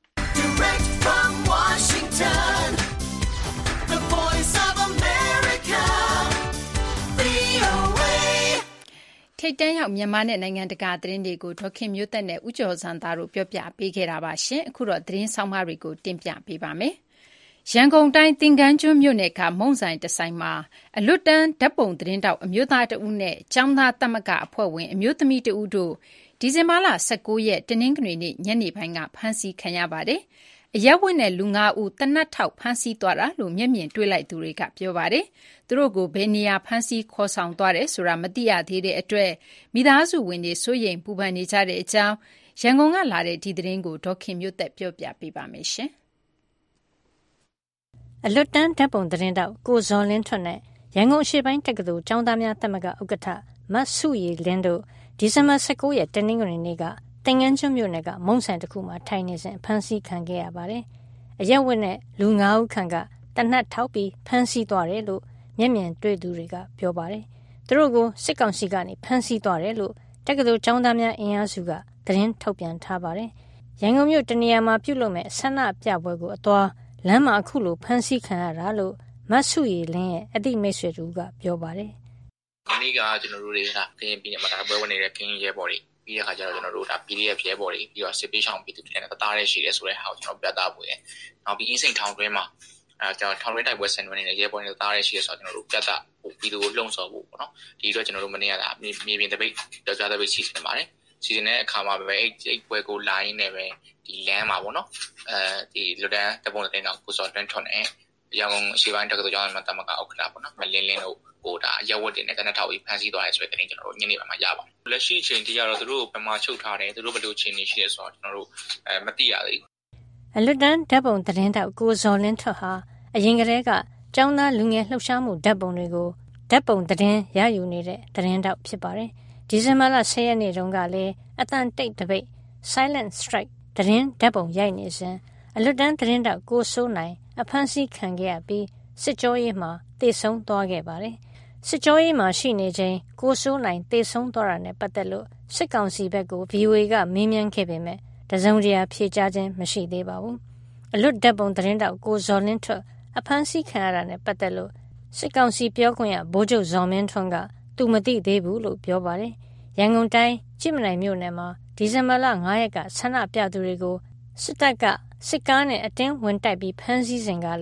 E: Direct from Washington, the voice of America, V O A
B: ထိပ်တန်းရောက်မြန်မာနဲ့နိုင်ငံတကာသတင်းတွေကိုဒေါခင်မျိုးသက်နဲ့ဦးကျော်စံသားတို့ပြောပြပေးခဲ့တာပါရှင်အခုတော့သတင်းဆောင်မတွေကိုတင်ပြပေးပါမယ်ရန်ကုန်တိုင်းသင်္ကန်းကျွန်းမြို့နယ်ကမုံဆိုင်တဆိုင်မှာအလွတ်တန်းဓာတ်ပုံသတင်းတောက်အမျိုးသားတဦးနဲ့ကျောင်းသားသမဂ္ဂအဖွဲ့ဝင်အမျိုးသမီးတဦးတို့ဒီဇင်ဘာလ၁၉ရက်တနင်္ဂနွေနေ့ညနေပိုင်းကဖမ်းဆီးခံရပါတယ်။အရက်ဝတ်နဲ့လူ၅ဦးတနတ်ထောက်ဖမ်းဆီးသွားတာလို့မျက်မြင်တွေ့လိုက်သူတွေကပြောပါတယ်။သူတို့ကိုဘယ်နေရာဖမ်းဆီးခေါ်ဆောင်သွားတယ်ဆိုတာမသိရသေးတဲ့အတွက်မိသားစုဝင်တွေစိုးရိမ်ပူပန်နေကြတဲ့အကြောင်းရန်ကုန်ကလာတဲ့ဒီသတင်းကိုဒေါခင်မျိုးသက်ပြောပြပေးပါမယ်ရှင်
C: ။အလွတ်တန်းဓာတ်ပုံသတင်းတောက်ကိုဇော်လင်းထွန်းနဲ့ရန်ကုန်အရှေ့ပိုင်းတက္ကသိုလ်ကျောင်းသားများသမဂ္ဂဥက္ကဋ္ဌမဆုရည်လင်းတို့ဒီဇင်ဘာ၁၉ရက်တနင်္ဂနွေနေ့ကသင်္ကန်းကျွန်းမြို့နယ်ကမုံဆိုင်တစ်ခုမှာထိုင်နေစဉ်ဖမ်းဆီးခံခဲ့ရပါတယ်။အရက်ဝတ်နဲ့လူ၅ဦးခန့်ကတနတ်ထောက်ပြီးဖမ်းဆီးသွားတယ်လို့မျက်မြင်တွေ့သူတွေကပြောပါတယ်။သူတို့ကိုစစ်ကောင်စီကနေဖမ်းဆီးသွားတယ်လို့တက္ကသိုလ်ကျောင်းသားများအင်အားစုကသတင်းထုတ်ပြန်ထားပါတယ်။ရန်ကုန်မြို့တနေရာမှာပြုလုပ်မဲ့ဆန္ဒပြပွဲကိုအသွားလမ်းမှာအခုလိုဖမ်းဆီးခံရတာလို့မဆုရည်လင်းရဲ့အတိမိတ်ဆွေတို့ကပြောပါတယ်
D: ။ဒီနေ့ကကျွန်တော်တို့တွေကကရင်ပြည်နယ်မှာပွဲဝင်နေတဲ့ကရင်ရဲဘော်တွေပြီးတဲ့အခါကျတော့ကျွန်တော်တို့ဒါ ပီ ဒီ အက်ဖ် ရဲဘော်တွေပြီးတော့စစ်ပေးဆောင်ပြည်သူတွေနဲ့တသားတည်းရှိတယ်ဆိုတဲ့ဟာကိုကျွန်တော်ပြသဖို့ရယ်။နောက်ပြီးအင်းစိန်ထောင်တွင်းမှာအဲကျွန်တော်ထောင်တွင်းတိုက်ပွဲဆင်နွှဲနေတဲ့ရဲဘော်တွေတသားတည်းရှိတယ်ဆိုတော့ကျွန်တော်တို့ပြသဖို့ပြည်သူကိုလှုံ့ဆော်ဖို့ပေါ့နော်။ဒီတော့ကျွန်တော်တို့မနေ့ကဒါမြေပြင်တပိတ်ကြောက်ကြတဲ့ပိတ်စီစဉ်ပါတယ်။စီစဉ်တဲ့အခါမှာပဲအဲ့အဲ့ပွဲကိုလိုင်းနဲ့ပဲဒီလမ်းမှာပေါ့နော်။အဲဒီလူတန်းတပုံတဲ့တောင်ကိုစော်တွန်းထွန်းနဲ့ရန်ကုန်အရှေ့ပိုင်းတက္ကသိုလ်ကျောင်းသားသမဂ္ဂဥက္ကဋ္ဌပေါ့နော်။မလင်းလင်းတို့ဟိုဒါရက်ဝတ်တင်နဲ့တနက်ထောက်ပြီးဖမ်းဆီးသွားရဲဆိုတဲ့တင်ကျွန်တော်တို့ညနေပိုင်းမှာရပါတယ်။လက်ရှိအချိန်ထိကတော့သူတို့ဘယ်မှာချုပ်ထားတယ်သူတို့ဘယ်လိုချိန်နေရှိတယ်ဆိုတော့ကျွန်တော်တို့အဲမသိရသေးဘူး
C: ။အလွတ်တန်းဓာတ်ပုံသတင်းတောက်ကိုဇော်လင်းထွတ်ဟာအရင်ကတည်းကကျောင်းသားလူငယ်လှုပ်ရှားမှုဓာတ်ပုံတွေကိုဓာတ်ပုံသတင်းရယူနေတဲ့သတင်းတောက်ဖြစ်ပါတယ်။ဒီဇင်ဘာလ၁၀ရက်နေ့တုန်းကလည်းအတန်တိတ်တပိတ် Silent Strike သတင်းဓာတ်ပုံရိုက်နေစဉ်အလွတ်တန်းသတင်းတောက်ကိုစိုးနိုင်အဖမ်းဆီးခံခဲ့ရပြီးစစ်ကြောရေးမှာတေဆုံးသွားခဲ့ပါတယ်။စစ်ကြောရေးမှာရှိနေချိန်ကိုစိုးနိုင်တေဆုံးသွားတာနဲ့ပတ်သက်လို့စစ်ကောင်စီဘက်ကို ဗွီအိုအေ ကမေးမြန်းခဲ့ပေမဲ့တစုံတရာဖြေကြားခြင်းမရှိသေးပါဘူး။အလွတ်ဓာတ်ပုံသတင်းတောက်ကိုဇော်လင်းထွတ်အဖမ်းဆီးခံရတာနဲ့ပတ်သက်လို့စစ်ကောင်စီပြောခွင့်ရဗိုလ်ချုပ်ဇော်မင်းထွန်းကသူမသိသေးဘူးလို့ပြောပါတယ်။ရန်ကုန်တိုင်းကြည့်မနိုင်မြို့နယ်မှာဒီဇင်ဘာလ၅ရက်ကဆန္ဒပြသူတွေကိုစစ်တပ်ကစစ်ကားနဲ့အတင်းဝင်တိုက်ပြီးဖမ်းဆီးစဉ်ကလည်း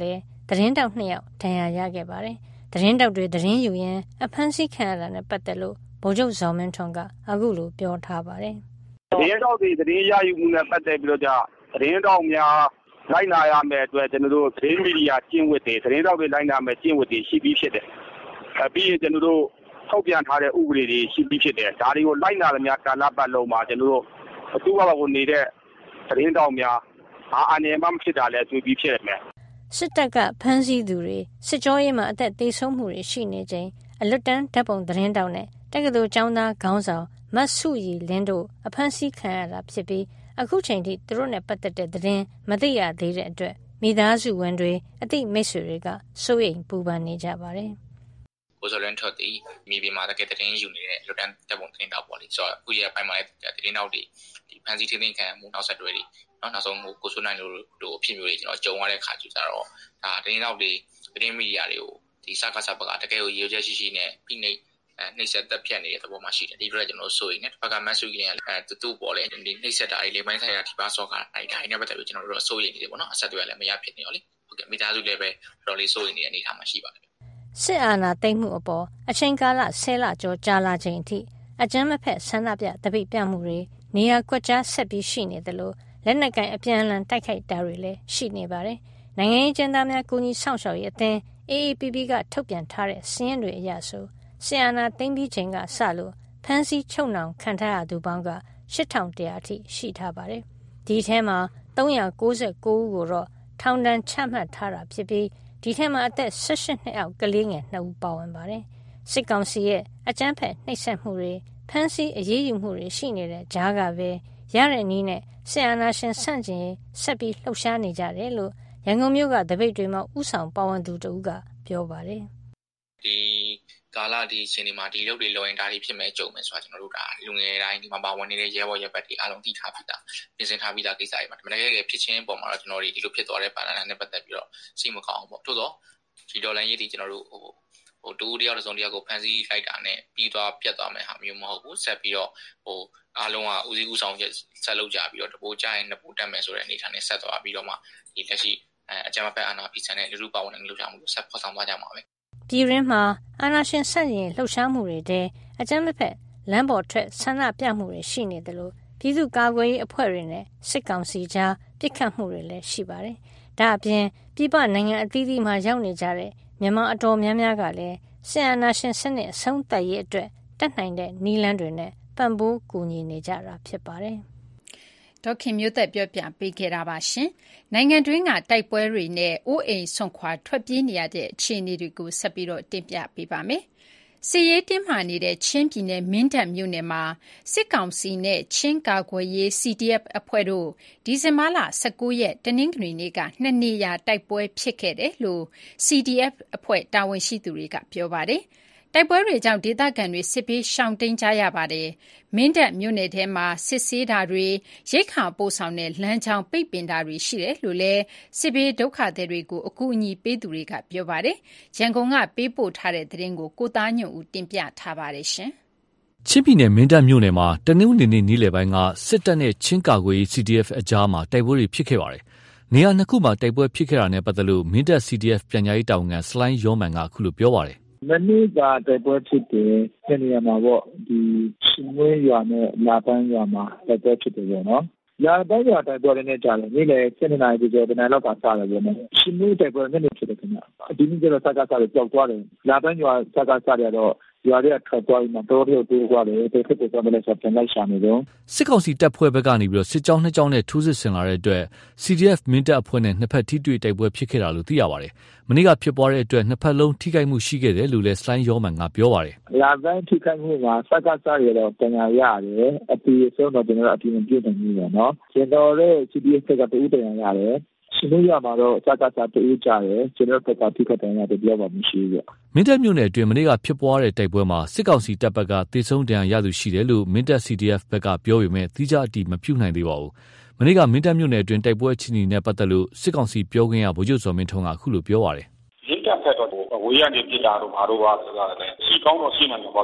C: သတင်းတောက်နှစ်ယောက်ဒဏ်ရာရခဲ့ပါတယ်။သတင်းတောက်တွေသတင်းယူရင်းအဖမ်းဆီးခံရတာနဲ့ပတ်သက်လို့ဗိုလ်ချုပ်ဇော်မင်းထွန်းကအခုလိုပြောထားပါတယ်
H: ။သတင်းတောက်တွေသတင်းရယူမှုနဲ့ပတ်သက်ပြီးတော့ကြသတင်းတောက်များလိုက်နာရမယ့်အတွက်ကျွန်တော်တို့သတင်းမီဒီယာကျင့်ဝတ်တွေသတင်းတောက်တွေလိုက်နာမယ့်ကျင့်ဝတ်တွေရှိပြီးဖြစ်တယ်။အဲပြီးရင်ကျွန်တော်တို့ထုတ်ပြန်ထားတဲ့ဥပဒေတွေရှိပြီးဖြစ်တယ်။ဒါတွေကိုလိုက်နာရမယ့်ကာလပတ်လုံးမှာကျွန်တော်တို့အတူတူကိုနေတဲ့သတင်းတောက်များအာအနယ်မှဖြစ်တာလဲတွေ့ပြီးဖြစ်ရမယ်
C: ။စစ်တပ်ကဖမ်းဆီးသူတွေစစ်ကြောရေးမှာအသက်သေဆုံးမှုတွေရှိနေချိန်အလွတ်တန်းဓာတ်ပုံသတင်းတောက်နဲ့တက္ကသိုလ်ကျောင်းသားခေါင်းဆောင်မတ်စုရီလင်းတို့အဖမ်းဆီးခံရတာဖြစ်ပြီးအခုချိန်ထိသူတို့နဲ့ပတ်သက်တဲ့သတင်းမသိရသေးတဲ့အတွက်မိသားစုဝင်တွေအသိမိတ်ဆွေတွေကစိုးရိမ်ပူပန်နေကြပါတယ်
D: ။ကိုဇော်လန်ထော်တီမိဘမှာတကယ်သတင်းယူနေတဲ့လွတ်တန်းတပ်ပုံသတင်းတောက်ပေါ့လေဆိုတော့အခုရပိုင်းမှာသတင်းတောက်တွေဒီဖန်စီထင်းထင်းခံမှုနောက်ဆက်တွဲတွေနော်နောက်ဆုံးကိုဆိုနိုင်လို့တို့အဖြစ်မျိုးတွေကျွန်တော်ကြုံရတဲ့ခါကျတော့ဒါသတင်းတောက်တွေသတင်းမီဒီယာတွေကိုဒီစကားစပကတကယ်ကိုရေချက်ရှိရှိနဲ့ဖိနှိပ်နှိပ်စက်တက်ဖြတ်နေတဲ့သဘောမှရှိတယ်ဒီလိုကျွန်တော်ဆိုရင်လည်းတစ်ဖက်ကမတ်ဆူကလေးကအဲတူတူပေါ်လေဒီနှိပ်စက်တာတွေလေပိုင်းဆိုင်ရာဒီပါဆော့ကအဲဒါနဲ့ပတ်သက်ပြီးကျွန်တော်တို့ဆိုရင်နေတယ်ပေါ့နော်အဆက်အသွယ်လည်းမရဖြစ်နေရောလေဟုတ်ကဲ့မိသားစုလည်းပဲတော်လေးဆိုရင်နေတဲ့အနေအထားမှာရှိပါတယ်
C: စစ်အာဏာသိမ်းမှုအပေါ်အချိန်ကာလဆယ်လကျော်ကြာလာချိန်အထိအကြမ်းမဖက်ဆန္ဒပြတပိတ်ပြမှုတွေနေရာကွက်ကြားဆက်ပြီးရှိနေတယ်လို့လက်နက်ကင်အပြန်အလှန်တိုက်ခိုက်တာတွေလည်းရှိနေပါတယ်နိုင်ငံရေးကျင်းသားများကူညီဆောင်ရှောက်ရေးအသင်း A A P P ကထုတ်ပြန်ထားတဲ့စာရင်းတွေအရဆိုဆီယနာသိမ်းပြီးချိန်ကစလို့ဖမ်းဆီးချုပ်နှောင်ခံထားရသူပေါင်းကရှစ်ထောင်တရာအထိရှိထားပါတယ်ဒီထဲမှာသုံးရာကိုးဆယ်ကိုးဦးကိုတော့ထောင်ဒဏ်ချမှတ်ထားတာဖြစ်ပြီးဒီထဲမှာအသက်၁၈နှစ်အောက်ကလေးငယ်နှစ်ဦးပါဝင်ပါတယ်စစ်ကောင်စီရဲ့အကြမ်းဖက်နှိပ်စက်မှုတွေဖမ်းဆီးအရေးယူမှုတွေရှိနေတဲ့ကြားကပဲရတဲ့နည်းနဲ့ဆီယနာရှင်ဆန့်ကျင်ရေးဆက်ပြီးလှုပ်ရှားနေကြတယ်လို့ရန်ကုန်မြို့ကတပိတ်တွေမှာဥဆောင်ပါဝင်သူတဦးကပြောပါတယ်
D: ဒီကာလာဒီရှင်ဒီမှာဒီလုပ်တွေလောရင်ဒါတွေဖြစ်မဲ့ကြုံမယ်ဆိုတာကျွန်တော်တို့ဒါလူငယ်တိုင်းဒီမှာပါဝင်နေတဲ့ရဲဘော်ရဲဘက်တွေအားလုံးသိထားပြီးသားပြင်ဆင်ထားပြီးသားကိစ္စတွေမှာတမန်တကယ်ဖြစ်ချင်းပုံမှာတော့ကျွန်တော်တို့ဒီလိုဖြစ်သွားတဲ့ပါလာနဲ့ပတ်သက်ပြီးတော့စိတ်မကောင်းဘူးပေါ့ထို့တော့ဒီဒေါ်လာရေးဒီကျွန်တော်တို့ဟိုဟိုတူတယောက်တစ်စုံတယောက်ကိုဖန်ဆီးလိုက်တာနဲ့ပြီးသွားပြတ်သွားမယ်ဟာမျိုးမဟုတ်ဘူးဆက်ပြီးတော့ဟိုအားလုံးကဦးစီးဦးဆောင်ချက်ဆက်လုပ်ကြပြီးတော့တပိုးကြရင်နှစ်ပိုးတက်မယ်ဆိုတဲ့အနေထားနဲ့ဆက်သွားပြီးတော့မှဒီလက်ရှိအဲအကြမ်းဖက်အာဏာဖီဆန်တဲ့လူလူပါဝင်တဲ့လှုပ်ရှားမှုကိုဆက်ဖော်ဆောင်သွားကြမှာပဲ
C: ပြည်ရင်းမှာအာဏာရှင်ဆန့်ကျင်လှုပ်ရှားမှုတွေတဲ့အကြမ်းမဖက်လမ်းပေါ်ထွက်ဆန္ဒပြမှုတွေရှိနေတယ်လို့ပြည်သူ့ကာကွယ်ရေးအဖွဲ့တွေနဲ့စစ်ကောင်စီကြားပစ်ခတ်မှုတွေလည်းရှိပါတယ်။ဒါအပြင်ပြည်ပနိုင်ငံအသီးသီးမှာရောက်နေကြတဲ့မြန်မာအတော်များများကလည်းစစ်အာဏာရှင်စနစ်အဆုံးသတ်ရေးအတွက်တတ်နိုင်တဲ့နည်းလမ်းတွေနဲ့ပံ့ပိုးကူညီနေကြတာဖြစ်ပါတယ်
B: ။ဒေါခင်မျိုးသက်ပြောပြပေးခဲ့တာပါရှင်။နိုင်ငံတွင်းကတိုက်ပွဲတွေနဲ့အိုးအိမ်ဆွန့်ခွာထွက်ပြေးနေရတဲ့အခြေအနေတွေကိုဆက်ပြီးတော့တင်ပြပေးပါမယ်။စစ်ရေးတင်းမာနေတဲ့ချင်းပြည်နယ်မင်းတပ်မြို့နယ်မှာစစ်ကောင်စီနဲ့ချင်းကာကွယ်ရေး C D F အဖွဲ့တို့ဒီဇင်ဘာလ၁၉ရက်တနင်္ဂနွေနေ့ကနှစ်နေရာတိုက်ပွဲဖြစ်ခဲ့တယ်လို့ C D F အဖွဲ့တာဝန်ရှိသူတွေကပြောပါတယ်။တိုက်ပွဲတွေကြောင့်ဒေသခံတွေစစ်ပေးရှောင်တိန်ကြရပါတယ်။မင်းတပ်မြို့နယ်ထဲမှာစစ်ဆေးတာတွေရိတ်ခါပို့ဆောင်တဲ့လမ်းကြောင်းပိတ်ပင်တာတွေရှိတယ်လို့လည်းစစ်ပေးဒုက္ခသည်တွေကိုအကူအညီပေးသူတွေကပြောပါတယ်။ရန်ကုန်ကပေးပို့ထားတဲ့သတင်းကိုကိုသားညွန့်ဦးတင်ပြထားပါတယ်ရှင်
G: ။ချင်းပြည်နယ်မင်းတပ်မြို့နယ်မှာတနင်္ဂနွေနေ့နေ့လယ်ပိုင်းကစစ်တပ်နဲ့ချင်းကာကွယ်ရေး C D F အကြားမှာတိုက်ပွဲတွေဖြစ်ခဲ့ပါတယ်။နေရာနှစ်ခုမှာတိုက်ပွဲဖြစ်ခဲ့တာနဲ့ပတ်သက်လို့မင်းတပ် C D F ပြန်ကြားရေးတာဝန်ခံစလိုင်းယောမန်ကအခုလိုပြောပါတယ်
I: မနေ့ကတိုက်ပွဲဖြစ်တယ်ဒီနေရာမှာပေါ့ဒီရှင်ဝင်းရွာနဲ့လာပန်းရွာမှာတိုက်ပွဲဖြစ်တယ်ပေါ့နော်လာပန်းရွာတိုက်ပွဲနဲ့ကြားတယ်နေ့လယ်七နာရီကျော်တနင်္လာကစားတယ်ပေါ့နော်ရှင်ဝင်းတိုက်ပွဲနဲ့ဖြစ်တယ်ခင်ဗျဒီနေ့ကျတော့စကားစားတယ်ကြောက်သွားတယ်လာပန်းရွာစကားစားရတော့ရွာတွေကထွက်သွားပြီးမှတော်တော်တိုးသွားတယ်တိတ်ခတ်သွားတယ်ဆိုတော့ပြန်လိုက်ရှာနေတော့
G: စစ်ကောင်စီတပ်ဖွဲ့ဘက်ကနေပြီးတော့စစ်ကြောင်းနှစ်ကြောင်းနဲ့ထိုးစစ်ဆင်လာတဲ့အတွက် C D F မင်းတပ်အဖွဲ့နဲ့နှစ်ဖက်ထိတွေ့တိုက်ပွဲဖြစ်ခဲ့တာလို့သိရပါတယ်။မနေ့ကဖြစ်ပွားတဲ့အတွက်နှစ်ဖက်လုံးထိခိုက်မှုရှိခဲ့တယ်လို့လည်းစလိုင်းယောမန်ကပြောပါတယ်
I: ။လာပန်းထိခိုက်မှုမှာစကားစားရတော့ပြန်ရရတယ်အပီဆုံးတော့ကျွန်တော်အပီမပြုတ်နိုင်ဘူးပေါ့နော်။ကျွန်တော်ရဲ့ C D F ကတူပြန်ရတယ်ရှင်တို့ရမှာတော့စကားစားတူကြတယ်ကျွန်တော်ကတိခတ်တယ်ရတယ်ပြောပါမရှိဘူး
G: ။မင်းတပ်မြို့နယ်အတွင်းမနေ့ကဖြစ်ပွားတဲ့တိုက်ပွဲမှာစစ်ကောင်စီတပ်ဘက်ကတေဆုံးဒဏ်ရာရသူရှိတယ်လို့မင်းတပ် C D F ဘက်ကပြောပေမဲ့သီးခြားအတည်မပြုနိုင်သေးပါဘူး။မနေ့ကမင်းတပ်မြို့နယ်အတွင်းတိုက်ပွဲအခြေအနေနဲ့ပတ်သက်လို့စစ်ကောင်စီပြောခွင့်ရဗိုလ်ချုပ်စောမင်းထွန်းကအခုလိုပြောပါတယ်
J: ။မင်းတပ်ဘက်တော့ဝေးရနေပြတာတော့ဘာလို့ပါဆိုတာလဲ။စီကောင်းတော့ရှိနေမှာပေါ့
G: ။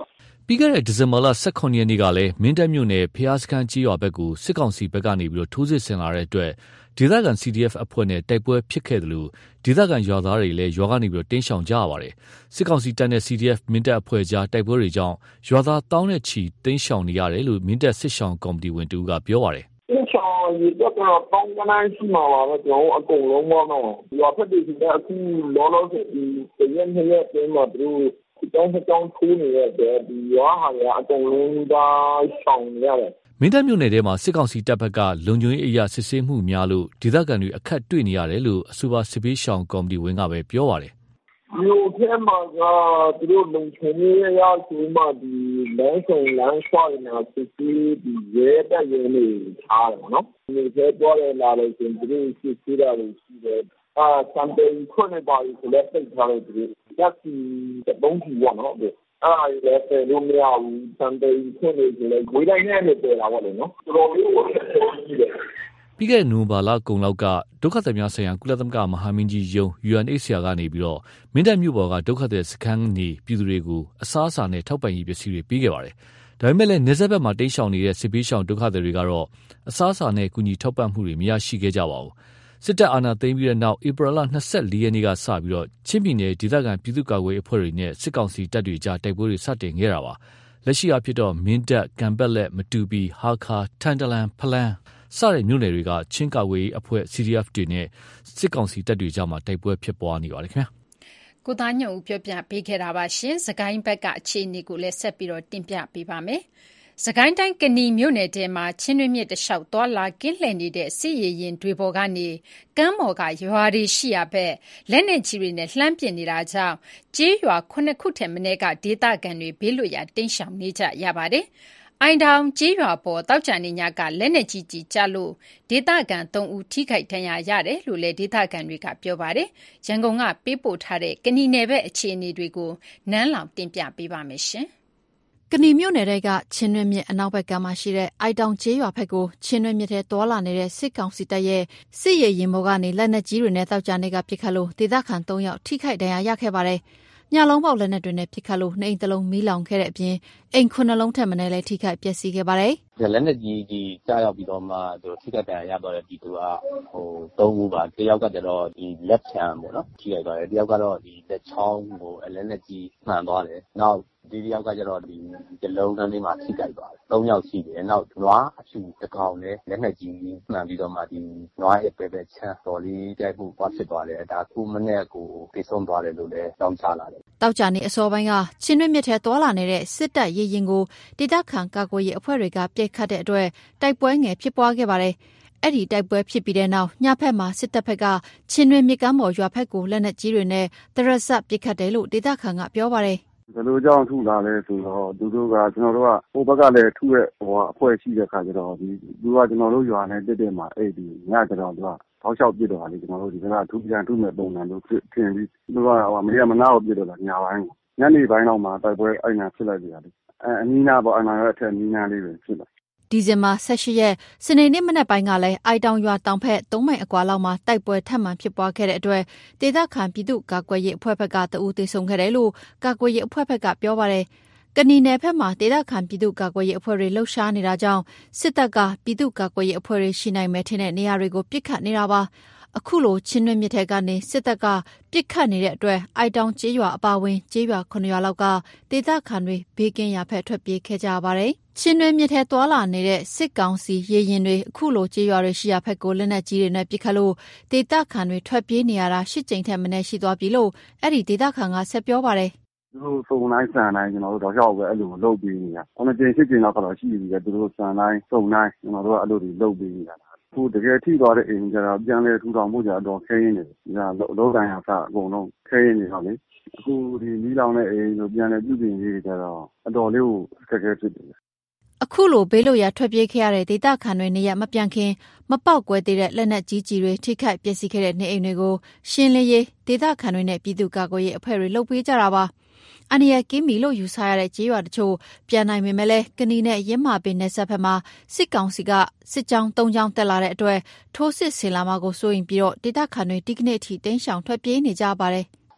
G: ပြီးခဲ့တဲ့ဒီဇင်ဘာလ၁၇ရက်နေ့ကလည်းမင်းတပ်မြို့နယ်ဖျားစခန်းကြီးရွာဘက်ကိုစစ်ကောင်စီဘက်ကနေပြီးတော့ထိုးစစ်ဆင်လာတဲ့အတွက်ဒေသခံ C D F အဖွဲ့နဲ့တိုက်ပွဲဖြစ်ခဲ့တယ်လို့ဒေသခံရွာသားတွေလည်းရွာကနေပြီးတော့တင်းရှောင်ကြရပါတယ်စစ်ကောင်စီတပ်နဲ့ C D F မင်းတပ်အဖွဲ့ကြားတိုက်ပွဲတွေကြောင့်ရွာသားတောင်းနဲ့ချီတင်းရှောင်နေရတယ်လို့မင်းတပ်စစ်ရှောင်ကော်မတီဝင်တူကပြောပါတယ်
I: တင်းရှောင်ရေတော့တောင်းကနိုင်ရှိမှာပါပဲကျွန်တော်အကုန်လုံးပေါ့နော်ရွာဖက်တွေကအခုလောလောဆယ်ဒီတရက်နှစ်ရက်ပြင်မှာသူတောင်းတောင်းထိုးနေတဲ့ဒီရွာဟာရအကုန်လုံးဒါရှောင်ရတယ်
G: မင်းတပ်မြို့နယ်ထဲမှာစစ်ကောင်စီတပ်ဘက်ကလုံခြုံရေးအရာစစ်ဆေးမှုများလို့ဒေသခံတွေအခက်တွေ့နေရတယ်လို့အဆိုပါစစ်ပေးရှောင်ကော်မတီဝင်ကပဲပြောပါတယ်
I: မြို့ထဲမှာကသူတို့လုံခြုံရေးအရာဆိုမှဒီလမ်းဆောင်လမ်းဆွာနေတာစစ်ဆေးဒီရဲတပ်ရဲနေထားတယ်နော်ဒီထဲပေါ်လာလို့ရှင်သူတို့စစ်ဆေးတာတွေရှိတယ်အာစံပေခွန်းနေပါလို့ဆိုလက်သိထားလို့ဒီတက်စီတုံးကြီးပေါ့နော်အားရတဲ့လူမျိုးစံပေခွန်းနေကြလေဝေးတိုင်းနဲ့နေတယ်လာပေါ့လေနော်တော်တော်လေးဝတ်ရှိတယ်
G: ပြီးခဲ့တဲ့နိုဝင်ဘာလကုန်လောက်ကဒုက္ခသည်များဆိုင်ရာကုလသမဂ္ဂမဟာမင်းကြီးယုံ U N H C R ကနေပြီးတော့မင်းတပ်မြို့ပေါ်ကဒုက္ခသည်စခန်းနေပြည်သူတွေကိုအစားအစာနဲ့ထောက်ပံ့ရေးပစ္စည်းတွေပေးခဲ့ပါတယ်။ဒါပေမဲ့လည်းနေဆက်ဘက်မှာတိတ်ရှောင်နေတဲ့စစ်ပေးရှောင်ဒုက္ခသည်တွေကတော့အစားအစာနဲ့ကူညီထောက်ပံ့မှုတွေမရရှိခဲ့ကြပါဘူး။စစ်တပ်အာဏာသိမ်းပြီးတဲ့နောက်ဧပြီလ၂၄ရက်နေ့ကစပြီးတော့ချင်းပြည်နယ်ဒေသခံပြည်သူ့ကာကွယ်ရေးအဖွဲ့တွေနဲ့စစ်ကောင်စီတပ်တွေကြားတိုက်ပွဲတွေစတင်ခဲ့တာပါ။လက်ရှိအဖြစ်တော့မင်းတပ်ကံပက်လက်မတူပီဟာခါထန်တလန်ဖလန်းစတဲ့မြို့နယ်တွေကချင်းကာဝေးအဖွဲ့ C D F တွေနဲ့စစ်ကောင်စီတပ်တွေကြားမှာတိုက်ပွဲဖြစ်ပွားနေပါတယ်ခင်ဗျာ
B: ကိုသားညုံပြောပြပေးခဲ့တာပါရှင်စကိုင်းဘက်ကအခြေအနေကိုလည်းဆက်ပြီးတော့တင်ပြပေးပါမယ်စကိုင်းတိုင်းကဏီမြို့နယ်ထဲမှာချင်းတွင်းမြစ်တလျှောက်သွားလာကင်းလှည့်နေတဲ့စစ်ရေရင်တွေပေါ်ကနေကမ်းမော်ကရွာတွေရှိရဘက်လက်နေကြီးတွေနဲ့လှမ်းပစ်နေတာကြောင့်ကျေးရွာခုနှစ်ခုထက်မနည်းကဒေသခံတွေဘေးလွတ်ရာတိမ်းရှောင်နေကြရပါတယ်အိုင်တောင်ကျေးရွာပေါ်တောက်ကြနေညကလက်နေကြီးကြီးကြလို့ဒေသခံ၃ဦးထိခိုက်ဒဏ်ရာရတယ်လို့လည်းဒေသခံတွေကပြောပါတယ်ရန်ကုန်ကပေးပို့ထားတဲ့ကဏီနယ်ဘက်အခြေအနေတွေကိုနန်းလောင်တင်ပြပေးပါမယ်ရှင်
J: ကဏီမြို့နယ်ကချင်းတွင်းမြစ်အနောက်ဘက်ကမှရှိတဲ့အိုင်တောင်ကျေးရွာဘက်ကိုချင်းတွင်းမြစ်ထဲတွာလာနေတဲ့စစ်ကောင်စီတပ်ရဲ့စစ်ရေရင်ဘော်ကနေလက်နက်ကြီးတွေနဲ့တောက်ကြနေကပစ်ခတ်လို့ဒေသခံ၃ယောက်ထိခိုက်ဒဏ်ရာရခဲ့ပါတယ်ညလုံးပေါက်လက်နက်တွေနဲ့ပစ်ခတ်လို့နေအိမ်တစ်လုံးမီးလောင်ခဲ့တဲ့အပြင်အိမ်ခုနှလုံးထက်မနည်းလည်းထိခိုက်ပျက်စီးခဲ့ပါတယ်
K: ။လက်နက်ကြီးကြီးကြားရောက်ပြီးတော့မှသူတို့ထိခိုက်ဒဏ်ရာရတော့တဲ့ဒီသူကဟိုသုံးဦးပါတယောက်ကကျတော့ဒီလက်ချံပေါ့နော်ထိခိုက်သွားတယ်တယောက်ကတော့ဒီလက်ချောင်းကိုလက်နက်ကြီးမှန်သွားတယ်။နောက်ဒီတယောက်ကကျတော့ဒီဇလုံးထဲမှာထိခိုက်သွားတယ်။သုံးယောက်ရှိတယ်။နောက်နွားအဖြူတစ်ကောင်နဲ့လက်နက်ကြီးမှန်ပြီးတော့မှဒီနွားရဲ့ပဲပဲချမ်းတော်လေးကြိုက်မှုပွားဖြစ်သွားတယ်။ဒါခုမနေ့ကိုပြေဆုံးသွားတယ်လို့လည်းကြောင်းချလာတယ်
J: ။တောက်ကြနေအစောပိုင်းကချင်းတွင်းမြစ်ထဲတွာလာနေတဲ့စစ်တပ်ရေရင်ကိုဒေသခံကာကွယ်ရေးအဖွဲ့တွေကပြစ်ခတ်တဲ့အတွက်တိုက်ပွဲငယ်ဖြစ်ပွားခဲ့ပါတယ်။အဲ့ဒီတိုက်ပွဲဖြစ်ပြီးတဲ့နောက်ညဖက်မှာစစ်တပ်ဘက်ကချင်းတွင်းမြစ်ကမ်းပေါ်ရွာဖက်ကိုလက်နက်ကြီးတွေနဲ့တရက်ဆက်ပစ်ခတ်တယ်လို့ဒေသခံကပြောပါတယ်
I: ဘယ်လိုကြောင့်ထုလာလဲဆိုတော့သူတို့ကကျွန်တော်တို့ကဟိုဘက်ကလည်းထုရဲ့ဟိုအဖွဲ့ရှိတဲ့ခါကျတော့ဒီသူကကျွန်တော်တို့ရွာနဲ့တက်တက်မှာအဲ့ဒီညကျတော့သူကထောက်လျှောက်ပြစ်တော့လေကျွန်တော်တို့ဒီကထူပြန်ထုမဲ့ပုံစံလို့ထင်ပြီးသူကဟိုမရမနာကိုပြစ်တော့တာညပိုင်းညနေပိုင်းတော့မှတိုက်ပွဲအိုင်နာဖြစ်လိုက်ကြတယ်အဲအနီးနာပေါ့အိုင်နာရဲ့အထက်နီးနာလေးပဲဖြစ်လာ
J: ဒီဇင်ဘာ၁၈ရက်စနေနေ့မနက်ပိုင်းကလည်းအိုင်တောင်ရွာတောင်ဖက်သုံးမိုင်အကွာလောက်မှာတိုက်ပွဲထပ်မံဖြစ်ပွားခဲ့တဲ့အတွက်ဒေသခံပြည်သူ့ကာကွယ်ရေးအဖွဲ့ဘက်ကတအူးသေဆုံးခဲ့တယ်လို့ကာကွယ်ရေးအဖွဲ့ဘက်ကပြောပါတယ်ကဏီနယ်ဘက်မှာဒေသခံပြည်သူ့ကာကွယ်ရေးအဖွဲ့တွေလှုပ်ရှားနေတာကြောင့်စစ်တပ်ကပြည်သူ့ကာကွယ်ရေးအဖွဲ့တွေရှိနိုင်မယ်ထင်တဲ့နေရာတွေကိုပစ်ခတ်နေတာပါအခုလိုချင်းတွင်းမြစ်ထဲကနေစစ်တပ်ကပစ်ခတ်နေတဲ့အတွက်အိုင်တောင်ကျေးရွာအပါဝင်ကျေးရွာခုနှစ်ရွာလောက်ကဒေသခံတွေဘေးကင်းရာဖက်ထွက်ပြေးခဲ့ကြပါတယ်။ချင်းတွင်းမြစ်ထဲတွာလာနေတဲ့စစ်ကောင်စီရေရင်တွေအခုလိုကျေးရွာတွေရှိရာဖက်ကိုလက်နက်ကြီးတွေနဲ့ပစ်ခတ်လို့ဒေသခံတွေထွက်ပြေးနေရတာရှစ်ကြိမ်ထက်မနည်းရှိသွားပြီလို့အဲ့ဒီဒေသခံကဆက်ပြောပါတယ်
I: ။သူတို့စုံတိုင်းစံတိုင်းကျွန်တော်တို့တော့ရောက်ပဲအဲ့လိုလုပ်ပြီးနေတာ။အမကျင်းရှစ်ကြိမ်တော့တော့ရှိပြီလေသူတို့စံတိုင်းစုံတိုင်းကျွန်တော်တို့ကအဲ့လိုတွေလုပ်ပြီးနေတာ။ခုတကယ်ထိသွားတဲ့အိမ်ကျတော့ပြန်လဲထူထောင်မှုကြတော့ခဲရင်းနေတယ်ဒါလောတိုင်းဟာအကုန်လုံးခဲရင်းနေတော့လေအခုဒီမီးလောင်တဲ့အိမ်တို့ပြန်လဲပြုပြင်ရေးကြတော့အတော်လေးကိုအခက်အခဲဖြစ်တယ်
J: အခုလိုဘေးလွတ်ရာထွက်ပြေးခဲ့ရတဲ့ဒေသခံတွေနေရမပြန်ခင်မပေါက်ကွဲသေးတဲ့လက်နက်ကြီးကြီးတွေထိခိုက်ပျက်စီးခဲ့တဲ့နေအိမ်တွေကိုရှင်းလင်းရေးဒေသခံတွေနဲ့ပြည်သူ့ကာကွယ်ရေးအဖွဲ့တွေလုပ်ပေးကြတာပါအနီရကင်းမီလို့ယူဆရတဲ့ကြေးရွာတချို့ပြန်နိုင်ပေမဲ့လည်းကဏီနဲ့ရင်းမာပင်နယ်စပ်ဘက်မှာစစ်ကောင်စီကစစ်ကြောင်း၃ကြောင်းတက်လာတဲ့အတွက်ထိုးစစ်ဆင်လာမှာကိုစိုးရင်ပြီးတော့ဒေသခံတွေဒီကနေ့အထိတင်းရှောင်ထွက်ပြေးနေကြပါတယ်
K: အ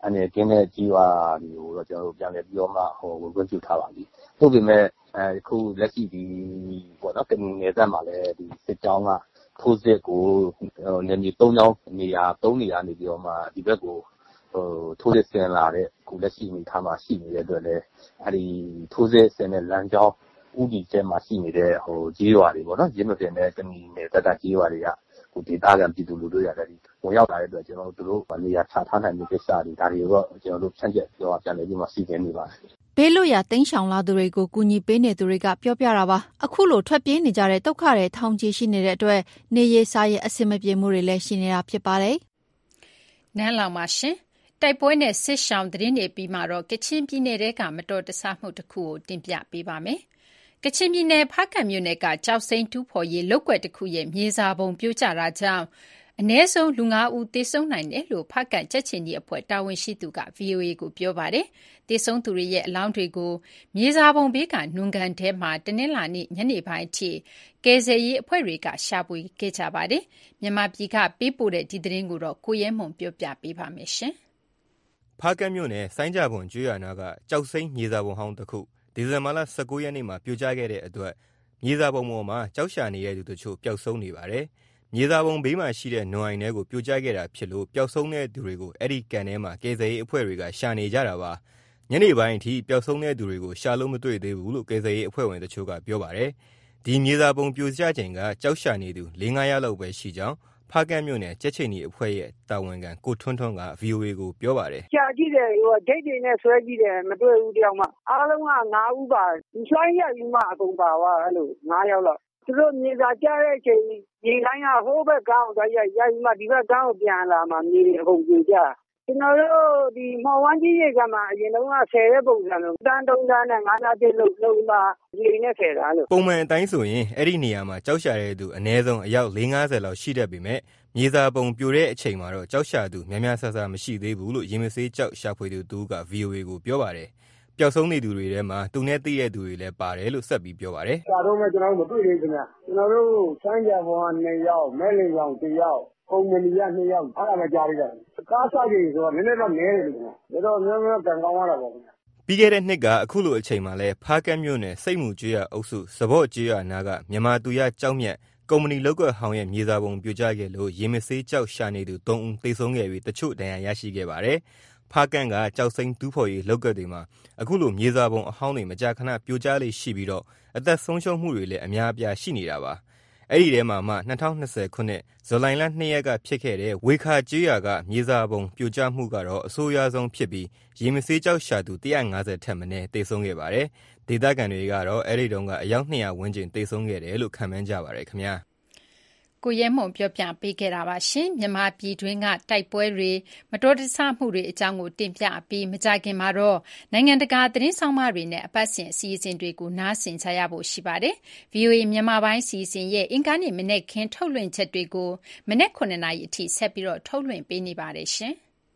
K: အနေကင်းတဲ့ကြီးဝါတွေကိုတော့ကျွန်တော်တို့ပြန်လည်ပြီးတော့မှဟိုဝင်ခွင့်ပြုထားပါပြီ။သို့ပေမဲ့အခုလက်ရှိဒီပေါ့နော်ကင်းနေသက်မှာလည်းဒီစစ်ကြောင်းကထိုးစစ်ကိုနေမြေ၃ကြောင်းနေရာ၃နေရာနေပြီးတော့မှဒီဘက်ကိုဟိုထိုးစစ်ဆင်လာတဲ့ခုလက်ရှိမိထားမှာရှိနေတဲ့အတွက်လည်းအဲဒီထိုးစစ်ဆင်တဲ့လမ်းကြောင်းဥတီကျဲမှာရှိနေတဲ့ဟိုကြီးရွာတွေပေါ့နော်ရင်းမပင်တဲ့ကင်းနေသက်တာကြီးရွာတွေကဟိုဒေသခံပြည်သူလူထုရတယ်ဒီဝင်ရောက်လာတဲ့အတွက်ကျွန်တော်တို့တို့နေရာချထားနိုင်မှုကိစ္စတွေဒါတွေတော့ကျွန်တော်တို့ဖြန့်ကျက်ပြောပြပြန်လည်ပြီးမှစီစဉ်နေပါတယ်
J: ဘေးလွတ်ရာတိမ်းရှောင်လာသူတွေကိုကူညီပေးနေသူတွေကပြောပြတာပါအခုလိုထွက်ပြေးနေကြတဲ့ဒုက္ခတွေထောင်ချီရှိနေတဲ့အတွက်နေရစားရဲ့အဆင်မပြေမှုတွေလည်းရှိနေတာဖြစ်ပါတယ်
B: နန်းလောင်ပါရှင်တိုက်ပွဲနဲ့ဆစ်ရှောင်းသတင်းတွေပြီးမှတော့ကချင်ပြည်နယ်တဲကမတော်တဆမှုတစ်ခုကိုတင်ပြပေးပါမယ်ကချင်ပြည်နယ်ဖားကန့်မြို့နယ်ကကြောက်စိမ်းတူးဖော်ရေးလုပ်ကွက်တစ်ခုရဲ့မြေစာပုံပြိုကျတာကြောင့်အနည်းဆုံးလူ၅ဦးသေဆုံးနိုင်တယ်လို့ဖားကန့်ကြက်ချင်ကြီးအဖွဲ့တာဝန်ရှိသူက ဗီအိုအေ ကိုပြောပါတယ်။သေဆုံးသူတွေရဲ့အလောင်းတွေကိုမြေစာပုံဘေးကနွန်ကန်ထဲမှာတနင်္လာနေ့ညနေပိုင်းအထိကယ်ဆယ်ရေးအဖွဲ့တွေကရှာဖွေခဲ့ကြပါတယ်။မြန်မာပြည်ကပေးပို့တဲ့ဒီသတင်းကိုတော့ကိုရဲမွန်ပြောပြပေးပါမယ်ရှင်
L: ။ဖားကန့်မြို့နယ်ဆိုင်းကြပွန်ကျွော်နာကကြောက်စိမ်းမြေစာပုံဟောင်းတစ်ခုဒီဇင်ဘာလ၁၉ရက်နေ့မှာပြိုကျခဲ့တဲ့အတွက်မြေစာပုံပေါ်မှာကြောက်ရှာနေတဲ့သူတို့ချို့ပျောက်ဆုံးနေပါတယ်။မြေစာပုံဘေးမှာရှိတဲ့နွန်အိုင်ထဲကိုပြိုကျခဲ့တာဖြစ်လို့ပျောက်ဆုံးတဲ့သူတွေကိုအဲ့ဒီကန်ထဲမှာကယ်ဆယ်ရေးအဖွဲ့တွေကရှာနေကြတာပါ။ညနေပိုင်းအထိပျောက်ဆုံးတဲ့သူတွေကိုရှာလို့မတွေ့သေးဘူးလို့ကယ်ဆယ်ရေးအဖွဲ့ဝင်တချို့ကပြောပါတယ်။ဒီမြေစာပုံပြိုကျချိန်ကကြောက်ရှာနေသူ၄၅ယောက်လောက်ပဲရှိကြောင်းဖားကန့်မြို့နယ်ကြက်ချိန်ကြီးအဖွဲ့ရဲ့တာဝန်ခံကိုထွန်းထွန်းက ဗီအိုအေ ကိုပြောပါတယ်
M: ။ရှာကြည့်တယ်ဟိုဒိတ်တွေနဲ့ဆွဲကြည့်တယ်မတွေ့ဘူးတယောက်မှအားလုံးက၅ဦးပါဆွိုင်းရက်ယူမှအကုန်ပါသွားအဲ့လို၅ယောက်လောက်သူတို့မြေစာကျတဲ့အချိန်မြေလိုင်းကဟိုးဘက်ကန်းကိုသွားရိုက်ရိုက်မှဒီဘက်ကန်းကိုပြန်လာမှမြေအကုန်ပြိုကျကျွန်တော်တို့ဒီမော်ဝမ်းကြီးရေကမှအရင်တုန်းကဆယ်တဲ့ပုံစံလို့တန်းတုံးတန်းနဲ့ငါးသားတစ်လုံးလုံးမှရေနဲ့ဆယ်တာလို့
L: ပုံမှန်အတိုင်းဆိုရင်အဲ့ဒီနေရာမှာကြောက်ရှာတဲ့သူအနည်းဆုံးအယောက်၄၅၀လောက်ရှိတတ်ပေမဲ့မြေစာပုံပြိုတဲ့အချိန်မှာတော့ကြောက်ရှာသူများများဆဆမရှိသေးဘူးလို့ရင်မစေးကြောက်ရှာဖွေသူတူက ဗီအိုအေ ကိုပြောပါတယ်ပျောက်ဆုံးနေသူတွေထဲမှာသူနဲ့သိတဲ့သူတွေလည်းပါတယ်လို့ဆက်ပြီးပြောပါတယ်
M: ။ဒါတော့မှကျွန်တော်တို့မတွေ့သေးဘူးခင်ဗျ။ကျွန်တော်တို့စမ်းကြပေါ်က၂ယောက်မဲလင်ကောင်၁ယောက်ပုံမနီရ၂ယောက်အဲ့ဒါမှကြားရတာ။ကားစားကြီးဆိုတော့နည်းနည်းတော့နဲတယ်ခင်ဗျ။ဒါတော့များများကံကောင်းရတာပေါ့ခင်ဗျ
L: ။ပြီးခဲ့တဲ့နှစ်ကအခုလိုအချိန်မှာလဲဖားကန့်မြို့နယ်စိတ်မှုကျွေးရအုပ်စုစဘော့ကျွေးရနာကမြန်မာသူရကြောက်မြတ်ကုမ္ပဏီလောက်ကွက်ဟောင်းရဲ့မြေစာပုံပြိုကျခဲ့လို့ရေမစေးကြောက်ရှာနေသူ၃ဦးသေဆုံးခဲ့ပြီးတချို့ဒဏ်ရာရရှိခဲ့ပါတယ်။ဖားကန့်ကကြောက်စိမ်းတူးဖော်ရေးလောက်ကွက်တွေမှာအခုလိုမြေစာပုံအဟောင်းတွေမကြာခဏပြိုကျလေရှိပြီးတော့အသက်ဆုံးရှုံးမှုတွေလည်းအများအပြားရှိနေတာပါ။အဲ့ဒီထဲမှာမှ၂၀၂၀ခုနှစ်ဇူလိုင်လ၂ရက်ကဖြစ်ခဲ့တဲ့ဝေခါကျေးရွာကမြေစာပုံပြိုကျမှုကတော့အဆိုးရွားဆုံးဖြစ်ပြီးရေမစေးကြောက်ရှာသူ၁၅၀ထက်မနည်းသေဆုံးခဲ့ပါတယ်။ဒေသခံတွေကတော့အဲ့ဒီတုန်းကအယောက်၂၀၀ဝန်းကျင်သေဆုံးခဲ့တယ်လို့ခန့်မှန်းကြပါတယ်ခင်ဗျာ။
B: ကိုရဲမွန်ပြောပြပေးခဲ့တာပါရှင်မြန်မာပြည်တွင်းကတိုက်ပွဲတွေမတော်တဆမှုတွေအကြောင်းကိုတင်ပြပြီးမကြခင်မှာတော့နိုင်ငံတကာသတင်းဆောင်မတွေနဲ့အပတ်စဉ်အစီအစဉ်တွေကိုနားဆင်ကြရဖို့ရှိပါတယ် ဗီအိုအေ မြန်မာပိုင်းအစီအစဉ်ရဲ့အင်ကားနေ့မနေ့ခင်းထုတ်လွှင့်ချက်တွေကိုမနေ့ခုနှစ်နာရီအထိဆက်ပြီးတော့ထုတ်လွှင့်ပေးနေပါတယ်ရှင်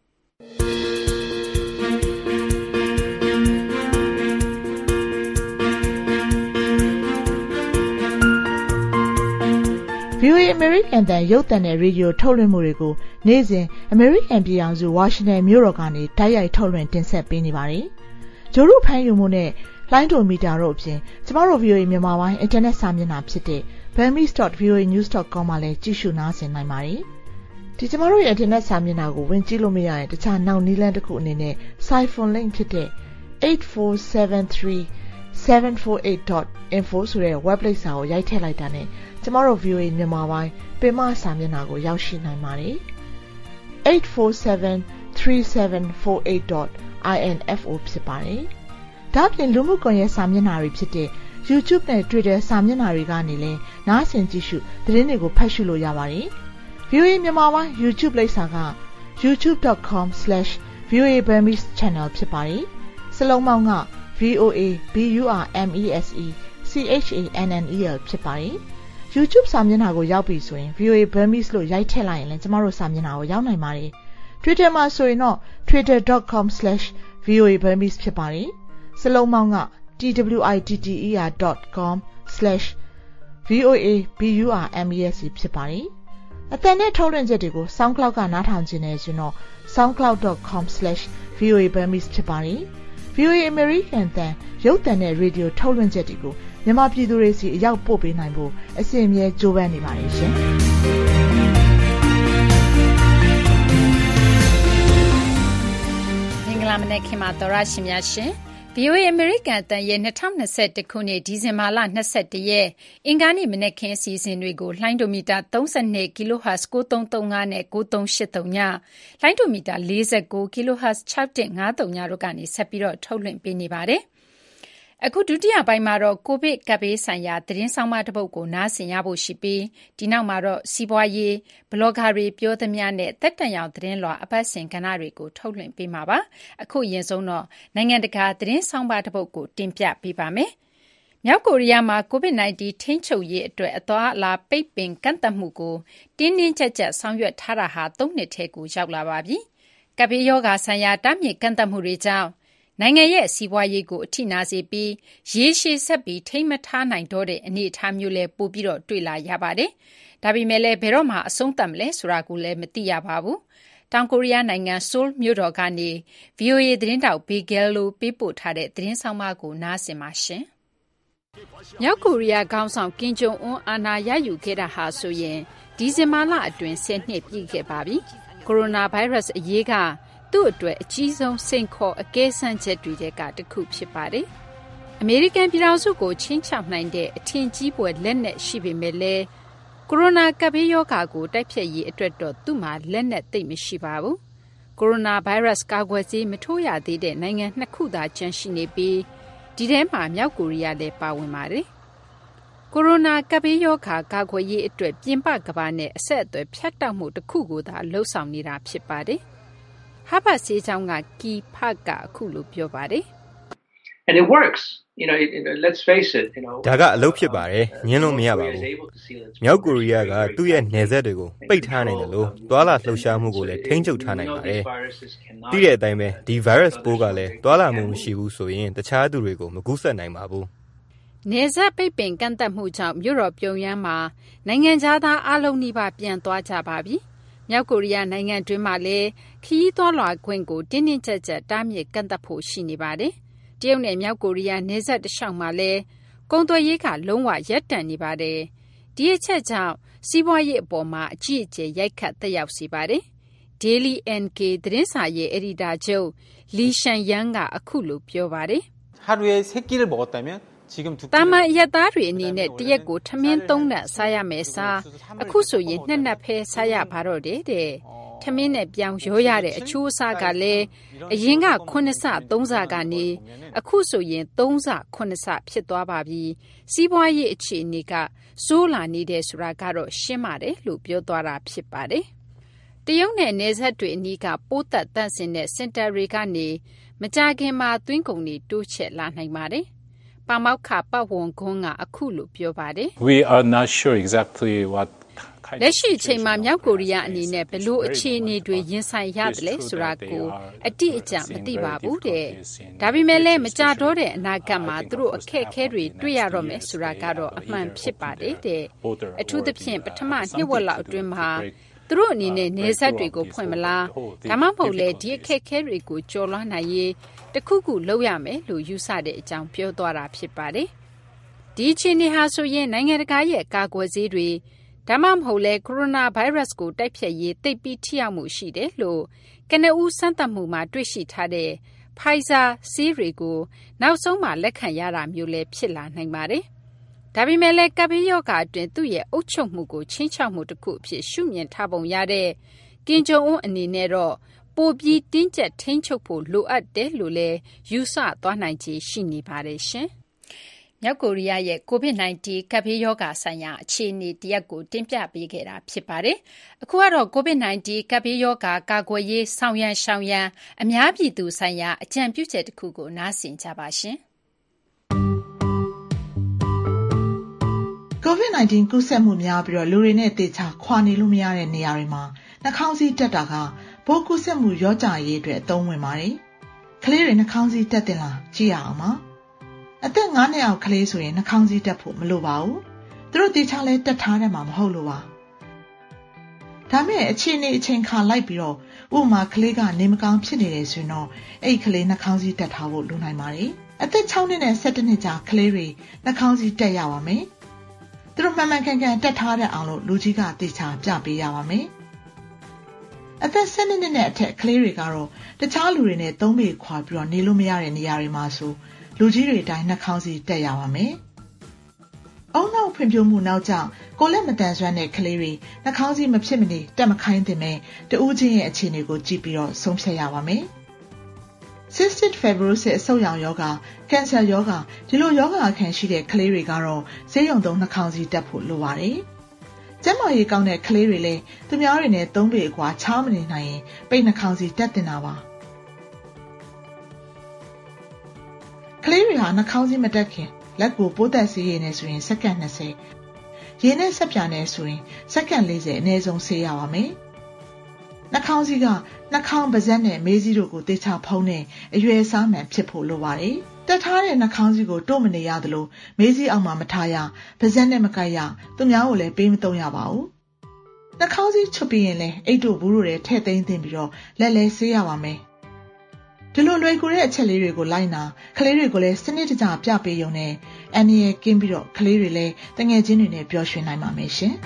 N: ဗီအိုအေ American တန်ရုပ်သံနဲ့ရေဒီယိုထုတ်လွှင့်မှုတွေကိုနေ့စဉ် American ပြည်ထောင်စု Washington မြို့တော်ကနေတိုက်ရိုက်ထုတ်လွှင့်တင်ဆက်ပေးနေပါတယ်။ဂျိုရုဖမ်းယူမှုနဲ့လိုင်းဒိုမီတာတို့အပြင်ကျမတို့ ဗီအိုအေ မြန်မာပိုင်းအင်တာနက်စာမျက်နှာဖြစ်တဲ့ burmese dot v o a news dot com မှာလည်းကြည့်ရှုနားဆင်နိုင်ပါတယ်။ဒီကျမတို့ရဲ့အင်တာနက်စာမျက်နှာကိုဝင်ကြည့်လို့မရရင်တခြားနောက်နည်းလမ်းတစ်ခုအနေနဲ့ Siphon link ဖြစ်တဲ့ eight four seven three seven four eight dot info ဆိုတဲ့ web လိပ်စာကိုရိုက်ထည့်လိုက်တာနဲ့ကျမတို့ ဗီအိုအေ မြန်မာပိုင်းပင်မစာမျက်နှာကိုရောက်ရှိနိုင်ပါတယ်။ eight four seven three seven four eight dot info ဖြစ်ပါတယ်။ဒါ့အပြင်လူမှုကွန်ရက်စာမျက်နှာတွေဖြစ်တဲ့ YouTube နဲ့ Twitter စာမျက်နှာတွေကနေလည်းနားဆင်ကြည့်ရှုသတင်းတွေကိုဖတ်ရှုလို့ရပါတယ်။ ဗီအိုအေ မြန်မာပိုင်း YouTube လိပ်စာက youtube dot com slash v o a burmese channel ဖြစ်ပါတယ်။စလုံးပေါင်းက V O A B U R M E S E C H A N N E L ဖြစ်ပါတယ်။ YouTube စာမျက်နှာကိုရောက်ပြီဆိုရင် ဗီအိုအေ Burmese လို့ရိုက်ထည့်လိုက်ရင်လည်းကျမတို့စာမျက်နှာကိုရောက်နိုင်ပါတယ်။ Twitter မှာဆိုရင်တော့ twitter dot com slash v o a burmese ဖြစ်ပါတယ်။စလုံးပေါင်းက t w i t t e r dot com slash v o a b u r m e s e ဖြစ်ပါတယ်။အသံနဲ့ထုတ်လွှင့်ချက်တွေကို SoundCloud ကနားထောင်ခြင်းနဲ့ဆိုတော့ soundcloud dot com slash v o a burmese ဖြစ်ပါတယ်။ ဗီ အို အေ American တန်ရုပ်သံနဲ့ရေဒီယိုထုတ်လွှင့်ချက်တွေကိုမြန်မာပြည်သူတွေစီအရောက်ပို့ပေးနိုင်ဖို့အစီအမြဲကြိုးပမ်းနေပါတယ်ရှင်။
B: မင်္ဂလာမနက်ခင်မှာတော်ရရှိများရှင် ဗီ အို အေ American အသံရဲ့၂၀၂၁ခုနှစ်ဒီဇင်ဘာလ၂၁ရက်အင်္ဂါနေ့မနက်ခင်းအစီအစဉ်တွေကိုလှိုင်းဒိုမီတာသုံး၂ kHz ၉၃၃၅နဲ့၉၃၈၃ညလှိုင်းဒိုမီတာ၄၉ kHz ၆၁၅၃ညတို့ကနေဆက်ပြီးတော့ထုတ်လွှင့်ပေးနေပါတယ်။အခုဒုတိယပိုင်းမှာတော့ကိုဗစ်ကပ်ဘေးဆိုင်ရာသတင်းဆောင်မတစ်ပုဒ်ကိုနားဆင်ရဖို့ရှိပြီးဒီနောက်မှာတော့စီးပွားရေးဘလော့ဂါတွေပြောသမျှနဲ့တက်တန်ရောင်သတင်းလွှာအပတ်စဉ်ကဏ္ဍတွေကိုထုတ်လွှင့်ပေးမှာပါအခုအရင်ဆုံးတော့နိုင်ငံတကာသတင်းဆောင်မတစ်ပုဒ်ကိုတင်ပြပေးပါမယ်မြောက်ကိုရီးယားမှာကိုဗစ် ၁၉ ထိန်းချုပ်ရေးအတွက်အသွားအလာပိတ်ပင်ကန့်သတ်မှုကိုတင်းတင်းကျပ်ကျပ်ဆောင်ရွက်ထားတာဟာ၃နှစ်ထဲကိုရောက်လာပါပြီကပ်ဘေးရောဂါဆိုင်ရာတားမြစ်ကန့်သတ်မှုတွေကြောင့်နိုင်ငံရဲ့စီးပွားရေးကိုအထိနာစေပြီးရေရှည်ဆက်ပြီးထိမ့်မထားနိုင်တော့တဲ့အနေအထားမျိုးလဲပို့ပြီးတော့တွေ့လာရပါတယ်။ဒါပေမဲ့လည်းဘယ်တော့မှအဆုံးသတ်မလဲဆိုတာကိုလည်းမသိရပါဘူး။တောင်ကိုရီးယားနိုင်ငံဆိုးလ်မြို့တော်ကနေ ဗီ အို အေ သတင်းတောက်ဘေဂဲလိုပေးပို့ထားတဲ့သတင်းဆောင်မကိုနားဆင်ပါရှင်။မြောက်ကိုရီးယားခေါင်းဆောင်ကင်ဂျုံအွန်းအာဏာရယူခဲ့တာဟာဆိုရင်ဒီဇင်ဘာလအတွင်း၁၀နှစ်ပြည့်ခဲ့ပါပြီ။ကိုရိုနာဗိုင်းရပ်စ်အရေးကသူ့အတွက်အကြီးဆုံးစိန်ခေါ်အကဲဆန်းချက်တွေထဲကတစ်ခုဖြစ်ပါတယ်။အမေရိကန်ပြည်ထောင်စုကိုချင်းချောက်နိုင်တဲ့အထင်ကြီးပွဲလက်နက်ရှိပေမဲ့လည်းကိုရိုနာကပ်ဘေးရောဂါကိုတိုက်ဖျက်ရေးအတွက်တော့သူ့မှာလက်နက်သိပ်မရှိပါဘူး။ကိုရိုနာဗိုင်းရပ်စ်ကာကွယ်ဆေးမထိုးရသေးတဲ့နိုင်ငံနှစ်ခုသာကျန်ရှိနေပြီးဒီထဲမှာမြောက်ကိုရီးယားလည်းပါဝင်ပါတယ်။ကိုရိုနာကပ်ဘေးရောဂါကာကွယ်ရေးအတွက်ပြင်ပကမ္ဘာနဲ့အဆက်အသွယ်ဖြတ်တောက်မှုတစ်ခုကိုသာလှုံ့ဆော်နေတာဖြစ်ပါတယ်။ဟာဘတ်ဆေးကျောင်းကကီဖတ်ကအခုလိုပြောပါတယ်
F: And it works you know it, it, let's face it you know
L: ဒါကအလုပ်ဖြစ်ပါတယ်ညင်းလို့မရပါဘူးမြောက်ကိုရီးယားကသူ့ရဲ့နယ်စပ်တွေကိုပိတ်ထားနိုင်တယ်လို့သွာလာလှုပ်ရှားမှုကိုလည်းထိန်းချုပ်ထားနိုင်ပါတယ်သိတဲ့အတိုင်းပဲဒီ virus ပိုးကလည်းသွာလာမှုမရှိဘူးဆိုရင်တခြားသူတွေကိုမကူးစက်နိုင်ပါဘူး
B: နယ်စပ်ပိတ်ပင်ကန့်သတ်မှုကြောင့်မြို့တော်ပြုံယမ်းမှာနိုင်ငံသားအလုံးနီးပါးပြန်သွားကြပါပြီမြောက်ကိုရီးယားနိုင်ငံတွင်းမှာလည်းခရီးသွားလွှာခွင့်ကိုတင်းတင်းကျပ်ကျပ်တားမြစ်ကန့်သတ်ဖို့ရှိနေပါတယ်။တရုတ်နဲ့မြောက်ကိုရီးယားနယ်စပ်တစ်လျှောက်မှာလည်းကုန်သွယ်ရေးကလုံးဝရပ်တန့်နေပါတယ်။ဒီအချက်ကြောင့်စီးပွားရေးအပေါ်မှာအကြီးအကျယ်ရိုက်ခတ်သက်ရောက်စေပါတယ်။ Daily အန် ကေ သတင်းစာရဲ့အယ်ဒီတာချုပ်လီရှန်ယန်ကအခုလိုပြောပါတယ်။
O: 하루에 세 끼를 먹었다면
B: တာမန်အရက်သားတွေအနေနဲ့တရက်ကိုထမင်းသုံးနပ်စားရမယ်စားအခုဆိုရင်နှစ်နပ်ဖဲစားရပါတော့တယ်တဲ့ထမင်းနဲ့ပြောင်းရောရတဲ့အချိုးအစားကလည်းအရင်ကခုနှစ်ဆသုံးဆကနေအခုဆိုရင်သုံးဆခုနှစ်ဆဖြစ်သွားပါပြီစီးပွားရေးအခြေအနေကစိုးလာနေတဲ့ဆိုတာကတော့ရှင်းပါတယ်လို့ပြောသွားတာဖြစ်ပါတယ်တရုတ်နဲ့နယ်စပ်တွေအနီးကပိုးသက်တန့်စင်တဲ့စင်တာတွေကနေမကြခင်မှာသွင်းကုန်တွေတိုးချဲ့လာနိုင်ပါတယ်ပါမောက်ခပတ်ဝွန်ခွန်းကအခုလိုပြောပါတယ်
F: We are not sure exactly what
B: လက်ရှိအချိန်မှာမြောက်ကိုရီးယားအနေနဲ့ဘယ်လိုအခြေအနေတွေရင်ဆိုင်ရတယ်လဲဆိုတာကိုအတိအကျမသိပါဘူးတဲ့ဒါပေမဲ့လည်းမကြတော့တဲ့အနာဂတ်မှာသူတို့အခက်အခဲတွေတွေ့ရတော့မယ်ဆိုတာကတော့အမှန်ဖြစ်ပါတယ်တဲ့အထူးသဖြင့်ပထမနှစ်ဝက်လောက်အတွင်းမှာသူတို့အနေနဲ့နေဆက်တွေကိုဖွင့်မလားဒါမှမဟုတ်လေဒီအခက်အခဲတွေကိုကျော်လွှားနိုင်ရေးတခုခုလုပ်ရမယ်လို့ယူဆတဲ့အကြောင်းပြောသွားတာဖြစ်ပါတယ်ဒီအချိန်ဟာဆိုရင်နိုင်ငံတကာရဲ့ကာကွယ်ဆေးတွေဒါမှမဟုတ်လေကိုရိုနာဗိုင်းရပ်စ်ကိုတိုက်ဖျက်ရေးသိပ်ပြီးထိရောက်မှုရှိတယ်လို့ကနဦးစမ်းသပ်မှုမှာတွေ့ရှိထားတဲ့ Pfizer ဆေးတွေကိုနောက်ဆုံးမှလက်ခံရတာမျိုးလည်းဖြစ်လာနိုင်ပါတယ်ဒါပေမဲ့လည်းကပ်ဘေးရောဂါအတွင်းသူ့ရဲ့အုပ်ချုပ်မှုကိုချင်းချောက်မှုတစ်ခုအဖြစ်ရှုမြင်ထားပုံရတဲ့ကင်ဂျုံအွန်းအနေနဲ့တော့ပိုပြီးတင်းကျပ်ထိန်းချုပ်ဖို့လိုအပ်တယ်လို့လည်းယူဆသွားနိုင်ခြေရှိနေပါတယ်ရှင်။မြောက်ကိုရီးယားရဲ့ကိုဗစ် ၁၉ ကပ်ဘေးရောဂါဆိုင်ရာအခြေအနေတရက်ကိုတင်ပြပေးခဲ့တာဖြစ်ပါတယ်။အခုကတော့ကိုဗစ် ၁၉ ကပ်ဘေးရောဂါကာကွယ်ရေးဆောင်ရန်ရှောင်ရန်အများပြည်သူဆိုင်ရာအကြံပြုချက်တစ်ခုကိုနားဆင်ကြပါရှင်။
N: ကိုဗစ် ၁၉ ကူးစက်မှုများပြီးတော့လူတွေနဲ့တေချာခွာနေလို့မရတဲ့နေရာတွေမှာနှာခေါင်းစည်းတက်တာကပိုးကူးစက်မှုရောကြရေးအတွက်အသုံးဝင်ပါတယ်။ကလေးတွေနှာခေါင်းစည်းတက်တင်လားကြည့်ရအောင်ပါ။အသက်၅နှစ်အောက်ကလေးဆိုရင်နှာခေါင်းစည်းတက်ဖို့မလိုပါဘူး။သူတို့တေချာလဲတက်ထားတယ်မှာမဟုတ်လို့ပါ။ဒါမဲ့အခြေအနေအချိန်ခါလိုက်ပြီးတော့ဥပမာကလေးကနေမကောင်းဖြစ်နေတယ်ဆိုရင်တော့အဲ့ကလေးနှာခေါင်းစည်းတက်ထားဖို့လိုနိုင်ပါတယ်အသက်၆နှစ်နဲ့၁၁နှစ်ကြာကလေးတွေနှာခေါင်းစည်းတက်ရပါမယ်သူတို့မှန်မှန်ကန်ကန်တက်ထားတဲ့အောင်လို့လူကြီးကတေချာပြပေးရပါမယ်အသက်၁၂နှစ်နဲ့အထက်ကလေးတွေကတော့တခြားလူတွေနဲ့သုံးပေခွာပြီးတော့နေလို့မရတဲ့နေရာတွေမှာဆိုလူကြီးတွေတိုင်းနှာခေါင်းစည်းတက်ရပါမယ်အုံနောက်ဖွံ့ဖြိုးမှုနောက်ကြောင့်ကိုလက်မတန်ဆွမ်းတဲ့ကလေးတွေနှာခေါင်းစည်းမဖြစ်မနေတက်မခိုင်းသင့်ပဲတဦးချင်းရဲ့အခြေအနေကိုကြည့်ပြီးတော့ဆုံးဖြတ်ရပါမယ်။ Cystic fibrosis အဆုတ်ရောင်ရောဂါ၊ကင်ဆာရောဂါဒီလိုရောဂါခံရှိတဲ့ကလေးတွေကတော့ဆေးရုံသုံးနှာခေါင်းစည်းတက်ဖို့လိုပါတယ်။ကျန်းမာရေးကောင်းတဲ့ကလေးတွေလည်းသူများတွေနဲ့သုံးပေအကွာချားမနေနိုင်ရင်ပိတ်နှာခေါင်းစည်းတက်တင်တာပါ။ကလေးတွေဟာနှာခေါင်းစည်းမတက်ခင်လက်ကိုပိုးသက်ဆေးရည်နဲ့ဆိုရင်စက္ကန့်၂၀ရေနဲ့ဆက်ပြာနဲ့ဆိုရင်စက္ကန့်၄၀အနည်းဆုံးဆေးရပါမယ်နှာခေါင်းစည်းကနှာခေါင်းပါးစပ်နဲ့မေးစည်းတို့ကိုတေချာဖုံးတဲ့အရွယ်အစားမှန်ဖြစ်ဖို့လိုပါတယ်တက်ထားတဲ့နှာခေါင်းစည်းကိုတို့မနေရသလိုမေးစည်းအောင်မှမထားရပါးစပ်နဲ့မကိုက်ရသူများကိုလည်းပေးမသုံးရပါဘူးနှာခေါင်းစည်းချွတ်ပြီးရင်လည်းအိတ်တို့ဘူးတို့တွေထည့်သိမ်းသင့်ပြီးတော့လက်လဲဆေးရပါမယ်ဒီလိုလွယ်ကူတဲ့အချက်လေးတွေကိုလိုက်နာကလေးတွေကိုလည်းစနစ်တကျပြပေးရုံနဲ့အန်ရီကင်းပြီးတော့ကလေးတွေလည်းတငယ်ချင်းတွေနဲ့ပျော်ရွှင်နိုင်ပါမယ်ရှင်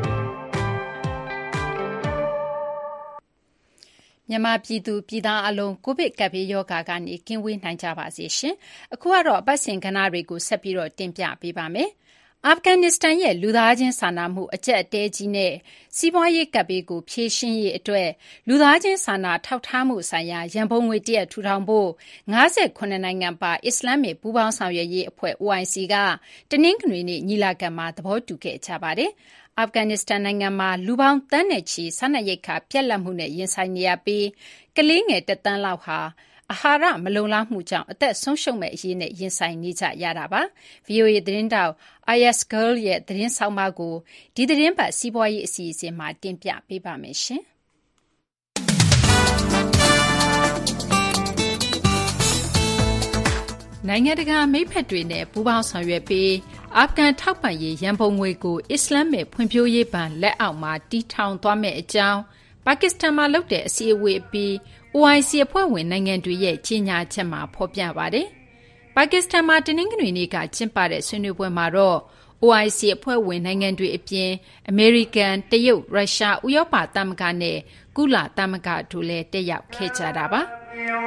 B: မြန်မာပြည်သူပြည်သားအလုံးကိုဗစ်ကပ်ဘေးရောဂါကနေကင်းဝေးနိုင်ကြပါစေရှင်အခုကတော့အပတ်စဉ်ကဏ္ဍတွေကိုဆက်ပြီးတော့တင်ပြပေးပါမယ်အာဖဂန်နစ္စတန်ရဲ့လူသားချင်းစာနာမှုအကျပ်အတဲကြီးနဲ့စီးပွားရေးကပ်ဘေးကိုဖြေရှင်းရေးအတွက်လူသားချင်းစာနာထောက်ထားမှုဆိုင်ရာရန်ပုံငွေတရက်ထူထောင်ဖို့၅၈နိုင်ငံပါအစ္စလာမစ်ပူးပေါင်းဆောင်ရွက်ရေးအဖွဲ့ အို အိုင် စီ ကတနင်္ဂနွေနေ့ညီလာခံမှာသဘောတူခဲ့ကြပါတယ်။အာဖဂန်နစ္စတန်နိုင်ငံမှာလူပေါင်းသန်းနဲ့ချီစားနပ်ရိက္ခာပြတ်လတ်မှုနဲ့ရင်ဆိုင်နေရပြီးကလေးငယ်တစ်သန်းလောက်ဟာအာဟာရမလုံလောက်မှုကြောင့်အသက်ဆုံးရှုံးမဲ့အရေးနဲ့ရင်ဆိုင်နေကြရတာပါ။ ဗီအိုအေ သတင်းတောက် Ayaz Gul ရဲ့သတင်းဆောင်းပါးကိုဒီသတင်းပတ်စီးပွားရေးအစီအစဉ်မှာတင်ပြပေးပါမယ်ရှင်။နိုင်ငံတကာမိတ်ဖက်တွေနဲ့ပူးပေါင်းဆောင်ရွက်ပြီးအာဖဂန်ထောက်ပံ့ရေးရန်ပုံငွေကိုအစ္စလာမစ်ဖွံ့ဖြိုးရေးဘဏ်လက်အောက်မှာတည်ထောင်သွားမယ့်အကြောင်းပါကစ္စတန်မှာလုပ်တဲ့အစည်းအဝေးအပြီး အို အိုင် စီ အဖွဲ့ဝင်နိုင်ငံတွေရဲ့ကြေညာချက်မှာဖော်ပြပါတယ်။ပါကစ္စတန်မှာတနင်္ဂနွေနေ့ကကျင်းပတဲ့ဆွေးနွေးပွဲမှာတော့ အို အိုင် စီ အဖွဲ့ဝင်နိုင်ငံတွေအပြင်အမေရိကန်၊တရုတ်၊ရုရှား၊ဥရောပသမဂ္ဂနဲ့ကုလသမဂ္ဂတို့လည်းတက်ရောက်ခဲ့ကြတာပါ။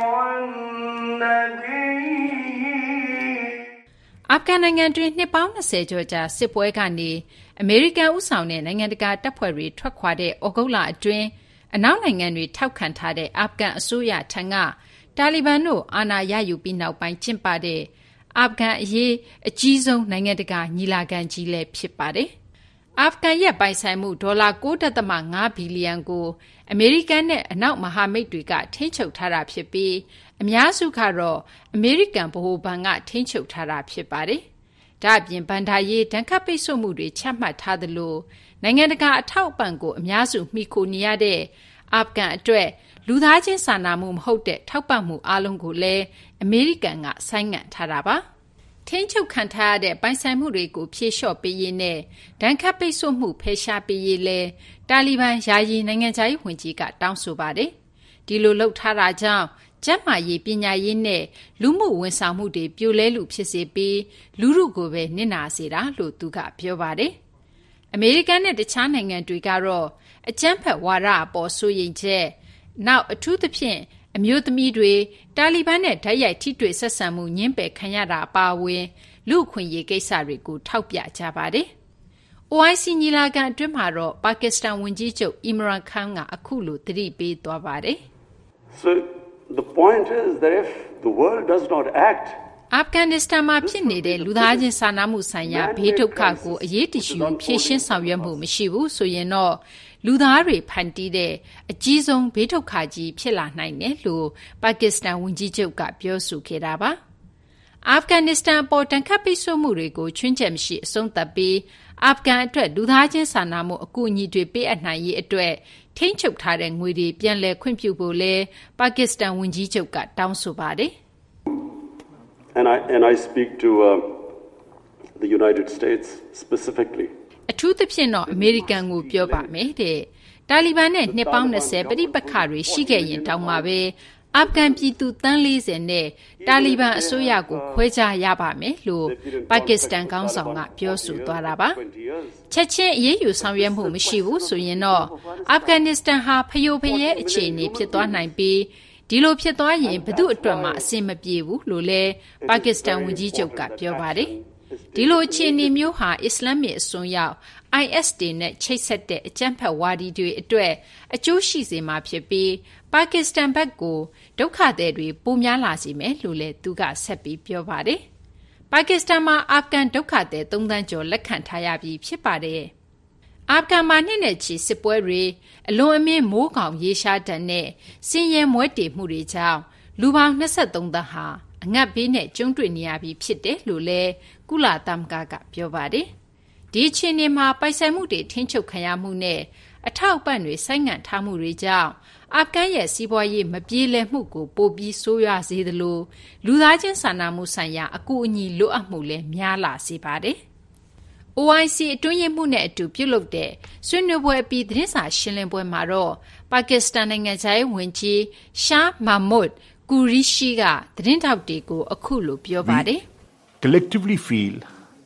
B: အာဖဂန်နိုင်ငံတွင်းနှစ်ပေါင်း၂၀ကျော်ကြာစစ်ပွဲကနေအမေရိကန်ဦးဆောင်တဲ့နိုင်ငံတကာတပ်ဖွဲ့တွေထွက်ခွာတဲ့ဩဂုတ်လအတွင်းအနောက်နိုင်ငံတွေထောက်ခံထားတဲ့အာဖဂန်အစိုးရထံကတာလီဘန်တို့အာဏာရယူပြီးနောက်ပိုင်းကျင်းပတဲ့အာဖဂန်အရေးအကြီးဆုံးနိုင်ငံတကာညီလာခံကြီးလည်းဖြစ်ပါတယ်။အာဖဂန်ရဲ့ပိုင်ဆိုင်မှုဒေါ်လာ၉.၅ဘီလီယံကိုအမေရိကန်နဲ့အနောက်မဟာမိတ်တွေကထိန်းချုပ်ထားတာဖြစ်ပြီးအများစုကတော့အမေရိကန်ဗဟိုဘဏ်ကထိန်းချုပ်ထားတာဖြစ်ပါတယ်။ဒါ့အပြင်ဘဏ္ဍာရေးဒဏ်ခတ်ပိတ်ဆို့မှုတွေချမှတ်ထားသလိုနိုင်ငံတကာအထောက်အပံ့ကိုအများစုမှီခိုနေရတဲ့အာဖဂန်အတွက်လူသားချင်းစာနာမှုမဟုတ်တဲ့ထောက်ပံ့မှုအလုံးကိုလည်းအမေရိကန်ကဆိုင်းငံ့ထားတာပါ။ထိန်းချုပ်ခံထားရတဲ့ပိုင်ဆိုင်မှုတွေကိုဖြေလျှော့ပေးရေးနဲ့ဒဏ်ခတ်ပိတ်ဆို့မှုဖယ်ရှားပေးရေးလည်းတာလီဘန်ယာယီနိုင်ငံခြားရေးဝန်ကြီးကတောင်းဆိုပါတယ်။ဒီလိုလုပ်ထားတာကြောင့်ကျန်းမာရေးပညာရေးနဲ့လူမှုဝန်ဆောင်မှုတွေပြိုလဲလူဖြစ်စေပြီးလူထုကိုပဲနစ်နာစေတာလို့သူကပြောပါတယ်။အမေရိကန်နဲ့တခြားနိုင်ငံတွေကတော့အကြမ်းဖက်ဝါဒအပေါ်စိုးရိမ်ချက်နောက်အထူးသဖြင့်အမျိုးသမီးတွေတာလီဘန်နဲ့ဓာတ်ရိုက်ထိတွေ့ဆက်ဆံမှုညှင်းပယ်ခံရတာအပါအဝင်လူအခွင့်အရေးကိစ္စတွေကိုထောက်ပြကြပါတယ်။ အို အိုင် စီ ညီလာခံအတွင်းမှာတော့ပါကစ္စတန်ဝန်ကြီးချုပ်အီမရန်ခန်းကအခုလိုသတိပေးသွားပါတယ်။
O: So the point is that if the world does not act
B: အာဖဂန်နစ္စတန်မှာဖြစ်နေတဲ့လူသားချင်းစာနာမှုဆိုင်ရာဘေးဒုက္ခကိုအရေးတယူဖြေရှင်းဆောင်ရွက်မှုမရှိဘူးဆိုရင်တော့လူသားတွေဖန်တီးတဲ့အကြီးဆုံးဘေးဒုက္ခကြီးဖြစ်လာနိုင်တယ်လို့ပါကစ္စတန်ဝန်ကြီးချုပ်ကပြောဆိုခဲ့တာပါ။အာဖဂန်နစ္စတန်အပေါ်တန်ခတ်ပိတ်ဆို့မှုတွေကိုချွင်းချက်မရှိအဆုံးသတ်ပြီးအာဖဂန်အတွက်လူသားချင်းစာနာမှုအကူအညီတွေပေးအပ်နိုင်ရေးအတွက်ထိန်းချုပ်ထားတဲ့ငွေတွေပြန်လည်ခွင့်ပြုဖို့လဲပါကစ္စတန်ဝန်ကြီးချုပ်ကတောင်းဆိုပါတယ်။
O: And I and I speak to uh, the United States specifically.
B: အထူးသဖြင့်တော့အမေရိကန်ကိုပြောပါမယ်တဲ့တာလီဘန်နဲ့နှစ်ပေါင်း၂၀ပဋိပက္ခတွေရှိခဲ့ရင်တောင်မှပဲအာဖဂန်ပြည်သူသန်း၄၀နဲ့တာလီဘန်အစိုးရကိုခွဲခြားရပါမယ်လို့ပါကစ္စတန်ခေါင်းဆောင်ကပြောဆိုသွားတာပါချက်ချင်းအရေးယူဆောင်ရွက်မှုမရှိဘူးဆိုရင်တော့အာဖဂန်နစ္စတန်ဟာဖျို့ဖျဲအခြေအနေဖြစ်သွားနိုင်ပြီးဒီလိုဖြစ်သွားရင်ဘယ်သူအတွက်မှအဆင်မပြေဘူးလို့လည်းပါကစ္စတန်ဝန်ကြီးချုပ်ကပြောပါတယ်ဒီလိုအခြေအနေမျိုးဟာအစ္စလာမစ်အစွန်းရောက် အိုင် အက်စ် တွေနဲ့ချိတ်ဆက်တဲ့အကြမ်းဖက်ဝါဒီတွေအတွက်အကျိုးရှိစေမှာဖြစ်ပြီးပါကစ္စတန်ဘက်ကိုဒုက္ခသည်တွေပိုများလာစေမယ်လို့လည်းသူကဆက်ပြီးပြောပါတယ်။ပါကစ္စတန်မှာအာဖဂန်ဒုက္ခသည်သုံးသန်းကျော်လက်ခံထားရပြီးဖြစ်ပါတယ်။အာဖဂန်မှာနှစ်နဲ့ချီစစ်ပွဲတွေအလွန်အမင်းမိုးကောင်ရေရှားတန်းနဲ့စင်ရဲမွဲတေမှုတွေကြောင့်လူပေါင်း၂၃သန်းဟာအငတ်ဘေးနဲ့ကျုံတွေ့နေရပြီးဖြစ်တယ်လို့လည်းကုလသမဂ္ဂကပြောပါတယ်။ဒီအခြေအနေမှာပိုင်ဆိုင်မှုတွေထိန်းချုပ်ခံရမှုနဲ့အထောက်အပံ့တွေဆိုင်းငံ့ထားမှုတွေကြောင့်အာဖဂန်ရဲ့စီးပွားရေးမပြေလည်မှုကိုပိုပြီးဆိုးရွားစေသလိုလူသားချင်းစာနာမှုဆိုင်ရာအကူအညီလိုအပ်မှုလည်းများလာစေပါတယ်။ အို အိုင် စီ အတွင်းရေးမှူးနဲ့အတူပြုလုပ်တဲ့ဆွေးနွေးပွဲအပြီးသတင်းစာရှင်းလင်းပွဲမှာတော့ပါကစ္စတန်နိုင်ငံခြားရေးဝန်ကြီးရှားမာမွတ်ကူရီရှိကသတင်းထောက်တွေကိုအခုလိုပြောပါတယ်။
P: collectively feel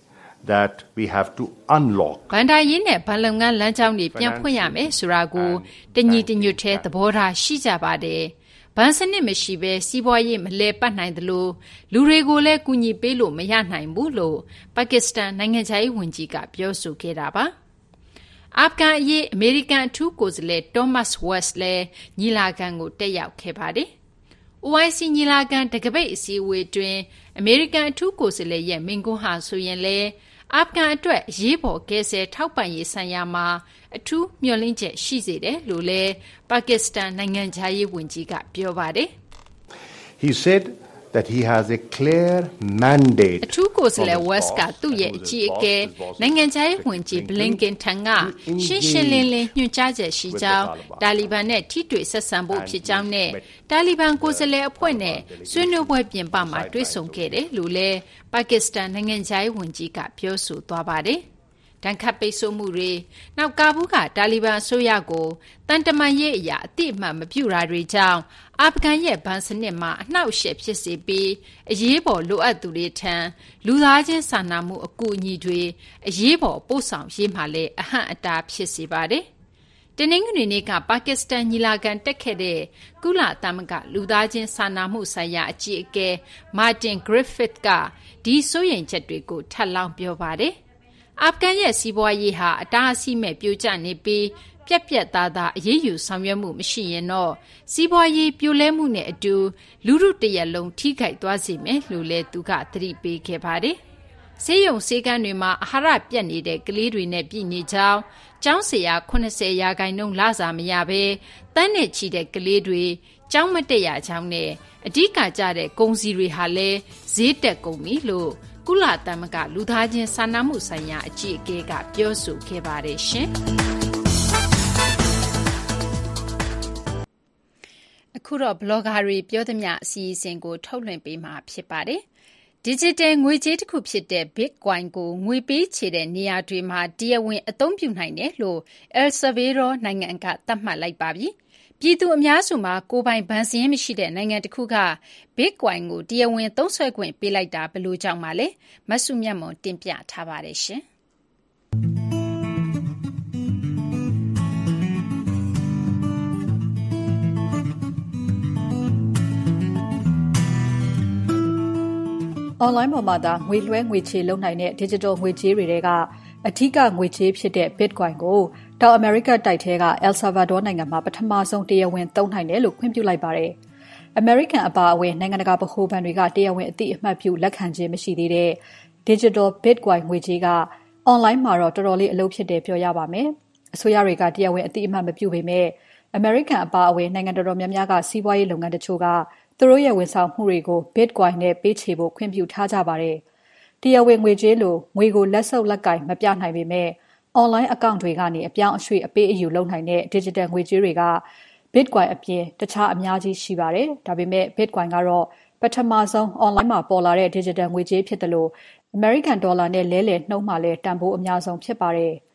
P: that we have to unlock
B: ဘန်ဒါရေးနဲ့ဗန်လုပ်ငန်းလမ်းကြောင်းတွေပြန်ဖွင့်ရမယ်ဆိုတာကိုတညီတညွတ်ထဲသဘောထားရှိကြပါတယ်။ဘန်စနစ်မရှိဘဲစီးပွားရေးမလဲပတ်နိုင်သလိုလူတွေကိုလည်းကူညီပေးလို့မရနိုင်ဘူးလို့ပါကစ္စတန်နိုင်ငံခြားရေးဝန်ကြီးကပြောဆိုခဲ့တာပါ။အာဖဂန်အရေးအမေရိကန်အထူးကိုယ်စားလှယ်တောမတ်ဝက်စ်လည်းညီလာခံကိုတက်ရောက်ခဲ့ပါတယ်။ အို အိုင် စီ ညီလာခံတကပိတ်အစည်းအဝေးတွင်အမေရိကန်အထူးကိုယ်စားလှယ်ရဲ့မိန့်ခွန်းဟာဆိုရင်လည်းအာဖဂန်အတွက်အရေးပေါ်ကယ်ဆယ်ထောက်ပံ့ရေးဆိုင်ရာမှာအထူးမျှော်လင့်ချက်ရှိစေတယ်လို့လည်းပါကစ္စတန်နိုင်ငံခြားရေးဝန်ကြီးကပြောပါတယ်။
P: He said that he has a clear mandate
B: အထူးကိုယ်စားလှယ်ဝက်စ်ကသူ့ရဲ့အကြီးအကဲနိုင်ငံခြားရေးဝန်ကြီးဘလင်ကင်ထံကရှင်းရှင်းလင်းလင်းညွှန်ကြားချက်ရှိကြောင်းတာလီဘန်နဲ့ထိတွေ့ဆက်ဆံဖို့ဖြစ်ကြောင်းနဲ့တာလီဘန်ကိုယ်စားလှယ်အဖွဲ့နဲ့ဆွေးနွေးပွဲပြင်ပမှာတွေ့ဆုံခဲ့တယ်လို့လည်းပါကစ္စတန်နိုင်ငံခြားရေးဝန်ကြီးကပြောဆိုသွားပါတယ်။တန်ခတ်ပိတ်ဆို့မှုတွေနောက်ကာဘူးကတာလီဘန်အစိုးရကိုတန်တမန်ရေးအရာအတိအမှန်မပြုတာတွေကြောင့်အာဖဂန်ရဲ့ဗန်စနစ်မှာအနှောက်အယှက်ဖြစ်စေပြီးအရေးပေါ်လိုအပ်သူတွေထံလူသားချင်းစာနာမှုအကူအညီတွေအရေးပေါ်ပို့ဆောင်ရေးမှလည်းအဟန့်အတားဖြစ်စေပါတယ်။တနင်္ဂနွေနေ့ကပါကစ္စတန်ညီလာခံတက်ခဲ့တဲ့ကုလသမဂ္ဂလူသားချင်းစာနာမှုဆိုင်ရာအကြီးအကဲမာတင်ဂရစ်ဖစ်ကဒီစိုးရိမ်ချက်တွေကိုထပ်လောင်းပြောပါတယ်။အာဖဂန်ရဲ့စီးပွားရေးဟာအတားအဆီးမဲ့ပြိုကျနေပြီးပြက်ပြက်သားသားအရေးယူဆောင်ရွက်မှုမရှိရင်တော့စီးပွားရေးပြိုလဲမှုနဲ့အတူလူထုတရက်လုံးထိခိုက်သွားစေမယ်လို့လည်းသူကသတိပေးခဲ့ပါတယ်။ဆေးရုံဆေးကန်းတွေမှာအာဟာရပြတ်နေတဲ့ကလေးတွေနဲ့ပြည်နေကြောင်းကျောင်းဆရာ၇၀ရာခိုင်နှုန်းလစာမရဘဲတန်းနဲ့ချီတဲ့ကလေးတွေကျောင်းမတက်ရကြောင်းနဲ့အဓိကကျတဲ့ကုန်စည်တွေဟာလည်းဈေးတက်ကုန်ပြီလို့ကုလသမဂ္ဂလူသားချင်းစာနာမှုဆိုင်ရာအကြီးအကဲကပြောဆိုခဲ့ပါတယ်ရှင်။အခုတော့ဘလော့ဂါတွေပြောသမျှအစီအစဉ်ကိုထုတ်လွှင့်ပေးမှာဖြစ်ပါတယ်။ Digital ငွေကြေးတစ်ခုဖြစ်တဲ့ Bitcoin ကိုငွေပေးချေတဲ့နေရာတွေမှာတရားဝင်အသုံးပြုနိုင်တယ်လို့ El Salvador နိုင်ငံကသတ်မှတ်လိုက်ပါပြီ။ပြည်သူအများစုမှာကိုယ်ပိုင်ဘဏ်စာရင်းမရှိတဲ့နိုင်ငံတစ်ခုက Bitcoin ကိုတရားဝင်သုံးစွဲခွင့်ပေးလိုက်တာဘယ်လိုကြောင့်ပါလဲမဆုမြတ်မွန်တင်ပြထားပါတယ်ရှင်
Q: ။ online ပေါ်မှာသာငွေလွှဲငွေချေလုပ်နိုင်တဲ့ digital ငွေကြေးတွေထဲကအထူးငွေကြေးဖြစ်တဲ့ Bitcoin ကိုတောင်အမေရိကတိုက်ထဲက El Salvador နိုင်ငံမှာပထမဆုံးတရားဝင်သုံးနိုင်တယ်လို့ခွင့်ပြုလိုက်ပါတယ်။ American အပါအဝင်နိုင်ငံတကာဗဟိုဘဏ်တွေကတရားဝင်အသိအမှတ်ပြုလက်ခံခြင်းမရှိသေးတဲ့ Digital Bitcoin ငွေကြေးက online မှာတော့တော်တော်လေးအလုပ်ဖြစ်တယ်ပြောရပါမယ်။အစိုးရတွေကတရားဝင်အသိအမှတ်မပြုပေမဲ့ American အပါအဝင်နိုင်ငံတော်တော်များများကစီးပွားရေးလုပ်ငန်းတချို့ကသူတို့ရဲ့ဝန်ဆောင်မှုတွေကို Bitcoin နဲ့ပေးချေဖို့ခွင့်ပြုထားကြပါတယ်။တရားဝင်ငွေကြေးလိုငွေကိုလက်ဆုပ်လက်ကင်မပြနိုင်ပေမဲ့ online account တွေကနေအပြောင်းအရွှေ့အပေးအယူလုပ်နိုင်တဲ့ digital ငွေကြေးတွေက Bitcoin အပြင်တခြားအများကြီးရှိပါတယ်။ဒါပေမဲ့ Bitcoin ကတော့ပထမဆုံး online မှာပေါ်လာတဲ့ digital ငွေကြေးဖြစ်တယ်လို့ American Dollar နဲ့လဲလှယ်နှုန်းမှာလည်းတန်ဖိုးအများဆုံးဖြစ်ပါတယ်။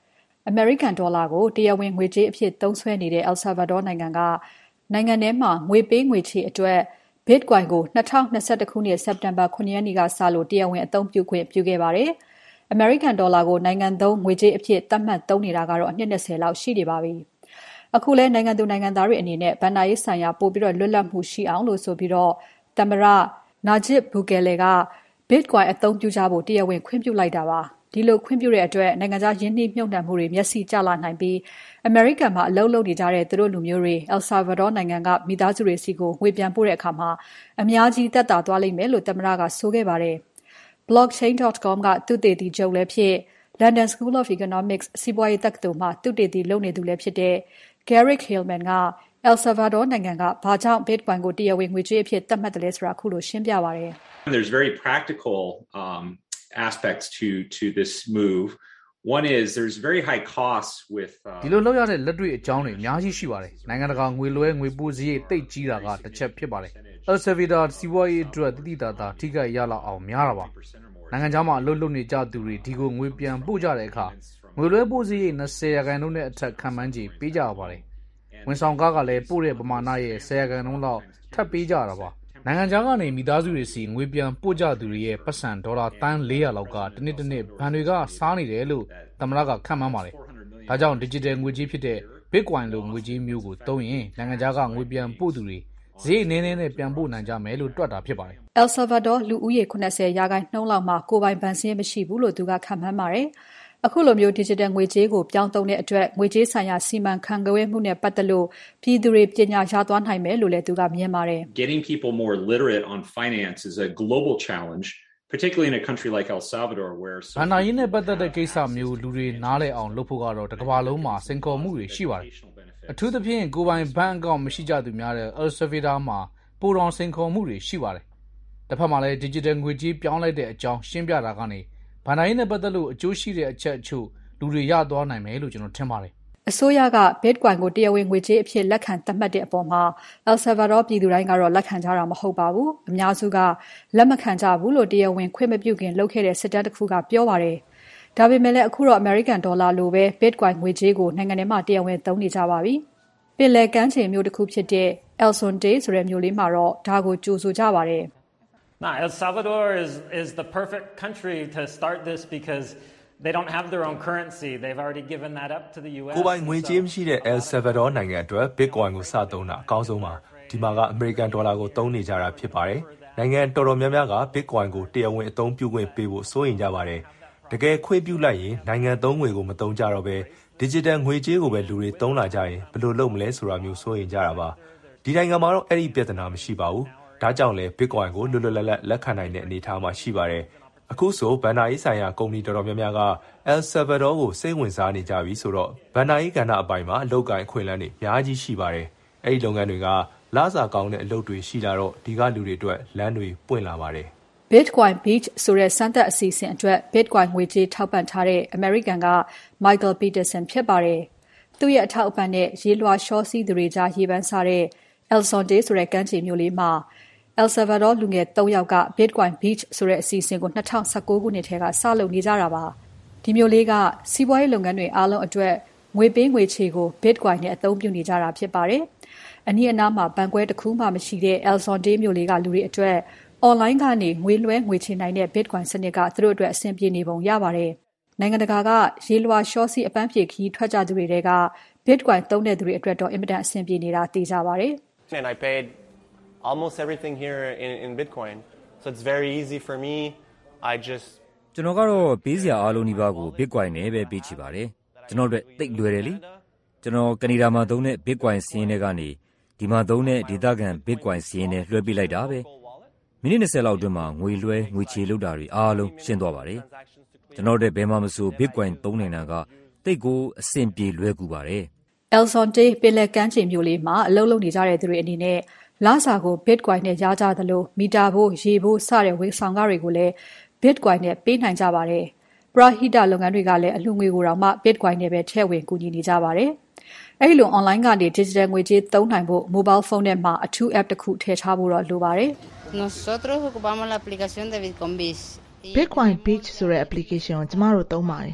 Q: အမေရိကန်ဒေါ်လာကိုတရားဝင်ငွေကြေးအဖြစ်သုံးစွဲနေတဲ့ El Salvador နိုင်ငံကနိုင်ငံထဲမှာငွေပေးငွေချေအတွက် Bitcoin ကို၂၀၂၁ခုနှစ်စက်တင်ဘာခုနှစ်ရက်နေ့ကစလို့တရားဝင်အသုံးပြုခွင့်ပြုခဲ့ပါတယ်။ အမေရိကန်ဒေါ်လာကိုနိုင်ငံသုံးငွေကြေးအဖြစ်သတ်မှတ်သုံးနေတာကတော့အနှစ်၂၀လောက်ရှိနေပါပြီ။အခုလဲနိုင်ငံသူနိုင်ငံသားတွေအနေနဲ့ဘဏ္ဍာရေးဆိုင်ရာပိုပြီးတော့လွတ်လပ်မှုရှိအောင်လို့ဆိုပြီးတော့သမ္မတ Nayib Bukele က Bitcoin အသုံးပြုကြဖို့တရားဝင်ခွင့်ပြုလိုက်တာပါ။ဒီလိုခွင့်ပြုတဲ့အတွက်နိုင်ငံခြားယင်းနှိမ့်မြုပ်နှံမှုတွေမျက်စိကျလာနိုင်ပြီးအမေရိကန်မှာအလုပ်လုပ်နေကြတဲ့သူတို့လူမျိုးတွေ El Salvador နိုင်ငံကမိသားစုတွေစီကိုငွေပြန်ပို့တဲ့အခါမှာအများကြီးသက်သာသွားလိမ့်မယ်လို့သမ္မတကဆိုခဲ့ပါတယ်။ blockchain dot com ကသုတေသီချုပ်လည်းဖြစ် London School of Economics စီးပွားရေးတက္ကသိုလ်မှာသုတေသီလုပ်နေသူလည်းဖြစ်တဲ့ Garrick Hillman က El Salvador နိုင်ငံကဘာကြောင့် Bitcoin ကိုတရားဝင်ငွေကြေးအဖြစ်သတ်မှတ်တယ်လဲဆိုတာအခုလိုရှင်းပြပါတယ်။
R: There's very practical um, aspects to to this move. One is there's very high costs with
S: ဒီလိုလောက်ရတဲ့လက်တွေ့အကြောင်းတွေအများကြီးရှိပါတယ်။နိုင်ငံတကာငွေလွှဲငွေပို့စရိတ်တိတ်ကြီးတာကတစ်ချက်ဖြစ်ပါတယ်။ El Salvador စီးပွားရေးအတွက်တတိတာတာထိခိုက်ရလောက်အောင်များတာပါ။နိုင်ငံခြားမှာအလုပ်လုပ်နေကြသူတွေဒီကိုငွေပြန်ပို့ကြတဲ့အခါငွေလွှဲပို့စရိတ်၂၀ရာခိုင်နှုန်းနဲ့အထက်ခံမှန်းကြေပေးကြရပါတယ်။ဝန်ဆောင်ကားကလည်းပို့တဲ့ပမာဏရဲ့၁၀ရာခိုင်နှုန်းလောက်ထပ်ပေးကြတာပါ။နိုင်ငံခြားကနေမိသားစုတွေစီငွေပြန်ပို့ကြသူတွေရဲ့ပတ်စံဒေါ်လာတန်း၄ရာလောက်ကတစ်နှစ်တစ်နှစ်ဘဏ်တွေကစားနေတယ်လို့သမ္မတကခန့်မှန်းပါတယ်။ဒါကြောင့် digital ငွေကြေးဖြစ်တဲ့ Bitcoin လိုငွေကြေးမျိုးကိုသုံးရင်နိုင်ငံခြားကငွေပြန်ပို့သူတွေဈေးနည်းနည်းနဲ့ပြန်ပို့နိုင်ကြမယ်လို့တွက်တာဖြစ်ပါတယ်။
Q: El Salvador လူဦးရေ၇၀ရာခိုင်နှုန်းလောက်မှာကိုယ်ပိုင်ဘဏ်စာရင်းမရှိဘူးလို့သူကခန့်မှန်းပါတယ်။အခုလိုမျိုး digital ငွေကြေးကိုပြောင်းသုံးတဲ့အတွက်ငွေကြေးဆိုင်ရာစီမံခန့်ခွဲမှုနဲ့ပတ်သက်လို့ပြည်သူတွေပညာရသွားနိုင်မယ်လို့လည်းသူကမြင်ပါတယ်။
R: Getting people more literate on finance is a global challenge, particularly in a country like El Salvador where
S: ဘဏ္ဍာရေးနဲ့ပတ်သက်တဲ့ကိစ္စမျိုးလူတွေနားလည်အောင်လုပ်ဖို့ကတော့တစ်ကမ္ဘာလုံးမှာစိန်ခေါ်မှုတွေရှိပါတယ်။အထူးသဖြင့်ကိုယ်ပိုင်ဘဏ်အကောင့်မရှိကြသူများတဲ့ El Salvador မှာပိုတောင်စိန်ခေါ်မှုတွေရှိပါတယ်။တစ်ဖက်မှာလည်း digital ငွေကြေးပြောင်းလိုက်တဲ့အကြောင်းရှင်းပြတာကနေဘဏ္ဍာရေးနဲ့ပတ်သက်လို့အကျိုးရှိတဲ့အချက်အချို့လူတွေရသွားနိုင်မယ်လို့ကျွန်တော်ထင်ပါတယ်
Q: ။အစိုးရက Bitcoin ကိုတရားဝင်ငွေကြေးအဖြစ်လက်ခံသတ်မှတ်တဲ့အပေါ်မှာ El Salvador ပြည်သူတိုင်းကတော့လက်ခံကြတာမဟုတ်ပါဘူး။အများစုကလက်မခံကြဘူးလို့တရားဝင်ခွင့်မပြုခင်လုပ်ခဲ့တဲ့စစ်တမ်းတစ်ခုကပြောပါတယ်။ဒါပေမဲ့လည်းအခုတော့ American ဒေါ်လာလိုပဲ Bitcoin ငွေကြေးကိုနိုင်ငံထဲမှာတရားဝင်သုံးနေကြပါပြီ။ပင်လယ်ကမ်းခြေမြို့တစ်ခုဖြစ်တဲ့ El Zonte ဆိုတဲ့မြို့လေးမှာတော့ဒါကိုကြိုဆိုကြပါတယ်။
T: Nah, El Salvador is is the perfect country to start this because they don't have their own currency. They've already given that up to the U S.
U: ကိုယ်ပိုင်ငွေကြေးမရှိတဲ့ El Salvador နိုင်ငံအတွက် Bitcoin ကိုစသုံးတာအကောင်းဆုံးပါ။ဒီမှာက American ဒေါ်လာကိုသုံးနေကြတာဖြစ်ပါတယ်။နိုင်ငံတော်တော်များများက Bitcoin ကိုတရားဝင်အသုံးပြုခွင့်ပေးဖို့စိုးရိမ်ကြပါတယ်။တကယ်ခွင့်ပြုလိုက်ရင်နိုင်ငံသုံးငွေကိုမသုံးကြတော့ဘဲ digital ငွေကြေးကိုပဲလူတွေသုံးလာကြရင်ဘယ်လိုလုပ်မလဲဆိုတာမျိုးစိုးရိမ်ကြတာပါ။ဒီနိုင်ငံမှာတော့အဲ့ဒီပြဿနာမရှိပါဘူး။ဒါကြောင့်လဲ Bitcoin ကိုလွတ်လွတ်လပ်လပ်လက်ခံနိုင်တဲ့အနေအထားမှာရှိပါတယ်။အခုဆိုဘဏ္ဍာရေးဆိုင်ရာကုမ္ပဏီတော်တော်များများက El Salvador ကိုစိတ်ဝင်စားနေကြပြီဆိုတော့ဘဏ္ဍာရေးကဏ္ဍအပိုင်းမှာအလုပ်ကိုင်အခွင့်အလမ်းတွေအများကြီးရှိပါတယ်။အဲ့ဒီလုပ်ငန်းတွေကလစာကောင်းတဲ့အလုပ်တွေရှိလာတော့ဒီကလူတွေအတွက်လမ်းတွေပွင့်လာပါတယ်။
Q: Bitcoin Beach ဆိုတဲ့စမ်းသပ်အစီအစဉ်အတွက် Bitcoin ငွေကြေးထောက်ပံ့ထားတဲ့ American က Michael Peterson ဖြစ်ပါတယ်။သူ့ရဲ့အထောက်အပံ့နဲ့ရေလွှာရှောစီးသူတွေကြားရေပန်းစားတဲ့ El Zonte ဆိုတဲ့ကမ်းခြေမြို့လေးမှာ El Salvador လူငယ်၃ယောက်က Bitcoin Beach ဆိုတဲ့အစီအစဉ်ကို၂၀၁၉ခုနှစ်ထဲကစလုပ်နေကြတာပါ။ဒီမြို့လေးကစီးပွားရေးလုပ်ငန်းတွေအားလုံးအတွက်ငွေပေးငွေချေကို Bitcoin နဲ့အသုံးပြုနေကြတာဖြစ်ပါတယ်။အနည်းအနားမှာဘဏ်ကွဲတစ်ခုမှမရှိတဲ့ El Zonte မြို့လေးကလူတွေအတွက် online ကနေငွေလွှဲငွေချေနိုင်တဲ့ Bitcoin စနစ်ကသူတို့အတွက်အဆင်ပြေနေပုံရပါတယ်။နိုင်ငံတကာကရေလွှာရှောစီးအပန်းဖြေခီးထွက်ကြသူတွေက Bitcoin သုံးတဲ့သူတွေအတွက်တော့အင်မတန်အဆင်ပြေနေတာသိကြပါတယ်။
V: And I paid almost everything here in in Bitcoin. So it's very easy for me. I just
W: ကျွန်တော်ကတော့ပေးစရာအားလုံးဒီပါကို Bitcoin နဲ့ပဲပေးချင်ပါတယ်။ကျွန်တော်တို့သိလွယ်တယ်လေ။ကျွန်တော်ကနေဒါမှာသုံးတဲ့ Bitcoin စီးရင်တွေကနေဒီမှာသုံးတဲ့ဒေသခံ Bitcoin စီးရင်တွေလွှဲပေးလိုက်တာပဲ။မိနစ်၂၀လောက်အတွင်းမှာငွေလွှဲငွေချေလုပ်တာတွေအားလုံးရှင်းသွားပါတယ်။ကျွန်တော်တို့ဘယ်မှာမဆို Bitcoin သုံးနေတာကတိတ်ကိုအဆင်ပြေလွယ်ကူပါတယ်။
Q: El Zonte ပင်လယ်ကမ်းခြေမြို့လေးမှာအလုပ်လုပ်နေကြတဲ့သူတွေအနေနဲ့လစာကို Bitcoin နဲ့ရကြသလိုမီတာဖို့ရေဖို့စတဲ့ဝန်ဆောင်ခတွေကိုလည်း Bitcoin နဲ့ပေးနိုင်ကြပါတယ်။ပရဟိတလုပ်ငန်းတွေကလည်းအလှူငွေကိုတော့မှ Bitcoin နဲ့ပဲထည့်ဝင်ကူညီနေကြပါတယ်။အဲဒီလို online ကနေ digital ငွေကြေးသုံးနိုင်ဖို့ mobile phone ထဲမှာအထူး app တစ်ခုထည့်ထားဖို့တော့လိုပါတယ်။
X: Nosotros ocupamos la aplicación de Bitcoin Beach.
N: Bitcoin Beach ဆိုတဲ့ application ကိုကျမတို့သုံးပါတယ်။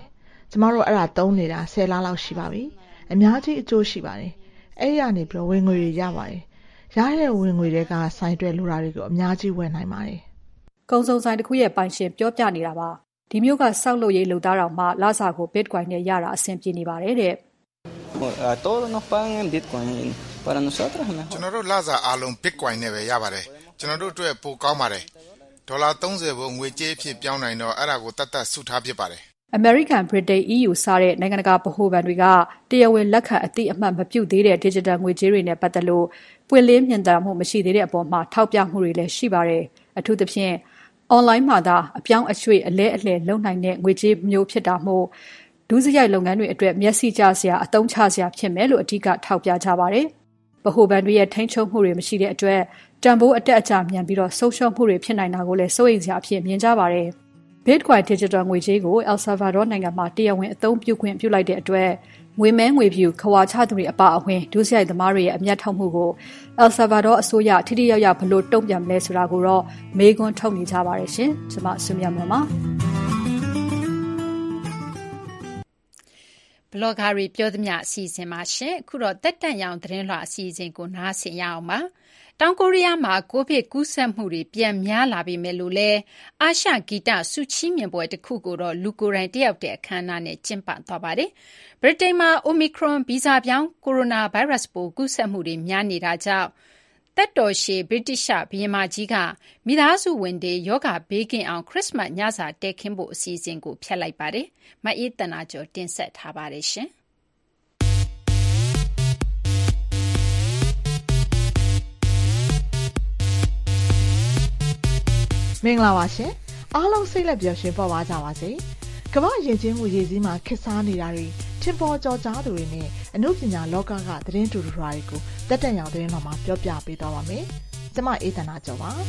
N: ကျမတို့အဲ့ဒါသုံးနေတာဆယ်လလောက်ရှိပါပြီအများကြီးအကျိုးရှိပါတယ်အဲ့ရနေပြီးဝင်ငွေတွေရပါတယ်ရတဲ့ဝင်ငွေတွေကဆိုင်တွဲလိုတာတွေကိုအများကြီးဝယ်နိုင်ပါတယ်
Q: ကုံစုံဆိုင်တစ်ခုရဲ့ပိုင်ရှင်ပြောပြနေတာပါဒီမျိုးကစောက်လုပ်ရေးလုပ်သားတော်မှလစာကို Bitcoin နဲ့ရတာအဆင်ပြေနေပါတယ်တဲ့
A: Todos nos pagan en Bitcoin para nosotros es mejor
E: ကျွန်တော်တို့လစာအားလုံး Bitcoin နဲ့ပဲရပါတယ်ကျွန်တော်တို့အတွက်ပိုကောင်းပါတယ်ဒေါ်လာသုံးဆယ်ဘုံငွေကြေးအဖြစ်ပြောင်းနိုင်တော့အဲ့ဒါကိုတတ်တတ်စုထားဖြစ်ပါတယ်
Q: American, Britain, E U စတဲ့နိုင်ငံတကာဗဟိုဘဏ်တွေကတရားဝင်လက်ခံအသိအမှတ်မပြုသေးတဲ့ digital ငွေကြေးတွေနဲ့ပတ်သက်လို့ပွင့်လင်းမြင်သာမှုမရှိသေးတဲ့အပေါ်မှာထောက်ပြမှုတွေလည်းရှိပါတယ်အထူးသဖြင့် online မှာသာအပြောင်းအရွှေ့အလဲအလှယ်လုပ်နိုင်တဲ့ငွေကြေးမျိုးဖြစ်တာမို့ဒုစရိုက်လုပ်ငန်းတွေအတွက်မျက်စိကျစရာအသုံးချစရာဖြစ်မယ်လို့အထူးကထောက်ပြကြပါတယ်ဗဟိုဘဏ်တွေရဲ့ထိန်းချုပ်မှုတွေမရှိတဲ့အတွက်တန်ဖိုးအတက်အကျမြန်ပြီးတော့ဆုံးရှုံးမှုတွေဖြစ်နိုင်တာကိုလည်းစိုးရိမ်စရာအဖြစ်မြင်ကြပါတယ် Bitcoin digital ငွေကြေးကို El Salvador နိုင်ငံမှာတရားဝင်အသုံးပြုခွင့်ပြုလိုက်တဲ့အတွက်ငွေမဲငွေဖြူခွာချသူတွေအပအဝင်ဒုစရိုက်သမားတွေရဲ့အမျက်ထုတ်မှုကို El Salvador အစိုးရထိထိရောက်ရောက်ဘယ်လိုတုံ့ပြန်မလဲဆိုတာကိုတော့မေးခွန်းထုတ်နေကြပါတယ်ရှင်။ကျွန်မဆုမြတ်မပါ
B: ဘလော့ဂါတွေပြောသမျှအစီအစဉ်မှာရှင်အခုတော့တက်တန့်ရောင်သတင်းလွှာအစီအစဉ်ကိုနားဆင်ရအောင်ပါတောင်ကိုရီးယားမှာကိုဗစ်ကူးစက်မှုတွေပြန်များလာပြီမဲ့လို့လဲအာရှဂီတဆုချီးမြှင့်ပွဲတစ်ခုကိုတော့လူကိုယ်တိုင်တက်ရောက်တဲ့အခမ်းအနားနဲ့ကျင်းပသွားပါတယ်ဗြိတိန်မှာ Omicron ဗီဇပြောင်းကိုရိုနာဗိုင်းရပ်စ်ပိုးကူးစက်မှုတွေများနေတာကြောင့်သက်တော်ရှည်ဗြိတိရှဘုရင်မကြီးကမိသားစုဝင်တွေယောဂဘေးကင်းအောင်ခရစ်စမတ်ညစာတဲခင်းဖို့အစီအစဉ်ကိုဖျက်လိုက်ပါတယ်မအေးတနာကျော်တင်ဆက်ထားပါတယ်ရှင်
N: မင်္ဂလာပါရှင်အားလုံးစိတ်လက်ပျော်ရွှင်ပေါ်ပါကြပါစေကမ္ဘာယဉ်ကျေးမှုရည်စည်းမှာခက်စားနေတာတွေထင်ပေါ်ကျော်ကြားသူတွေနဲ့အမှုပညာလောကကသတင်းတူတူတွေကိုတက်တက်ရောင်သတင်းတော်မှာပြောပြပေးသွားပါမယ်ကျမအေးသနာကျော်ပါ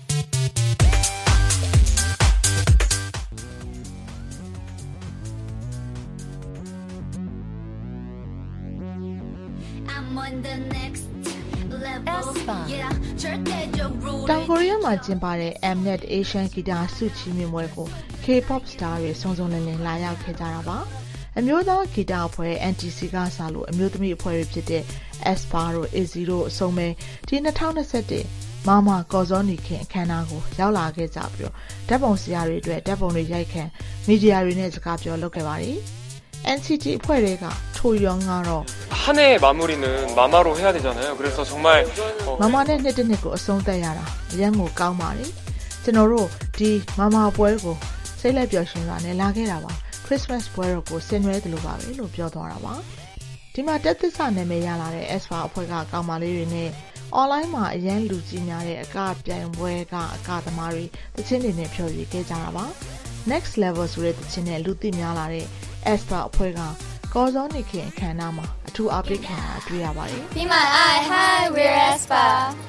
N: တောင်ကိုရီးယားမှာကျင်းပတဲ့ Mnet Asian ဂီတဆုချီးမြှင့်ပွဲကို K-pop star တွေစုံစုံလင်လင်လာရောက်ခဲ့ကြတာပါအမျိုးသားဂီတအဖွဲ့ N T C ကစားလို့အမျိုးသမီးအဖွဲ့တွေဖြစ်တဲ့ aespa တို့ izzy တို့အစုံပဲဒီ၂၀၂၁မမကော်စောနီခင်အခမ်းအနားကိုရောက်လာခဲ့ကြပြီးတော့ဓာတ်ပုံဆရာတွေအတွက်ဓာတ်ပုံတွေရိုက်ခံမီဒီယာတွေနဲ့စကားပြောလုပ်ခဲ့ပါတယ် N C T အဖွဲ့တွေကထိုယွန်ကတော့
H: 한 해의 마무리는 마마로 해야 되잖아요. 그래서 정말
N: 마마နဲ့နှစ်တစ်နှစ်ကိုအဆုံးသတ်ရတာအရင်ကိုကောင်းပါတယ်ကျွန်တော်တို့ဒီမမပွဲကိုစိတ်လက်ပျော်ရွှင်စွာနဲ့လာခဲ့တာပါ Christmas ပွဲတော်ကိုဆင်နွှဲတယ်လို့ပါပဲလို့ပြောသွားတာပါဒီမှာတက်သစ္စာနာမည်ရလာတဲ့ aespa အဖွဲ့ကကောင်းမလေးတွေနဲ့ online မှာအရင်လူကြီးများတဲ့အကပြိုင်ပွဲကအကသမားတွေတချင်းတွေနဲ့ဖျော်ဖြေခဲ့ကြတာပါ next level ဆိုတဲ့တချင်းနဲ့လူသိများလာတဲ့ aespa အဖွဲ့ကကော်စောနေခင်အခမ်းအနားမှာအထူးအားပေးခံတာတွေ့ရပါတယ်
X: Be my eye hi we're aespa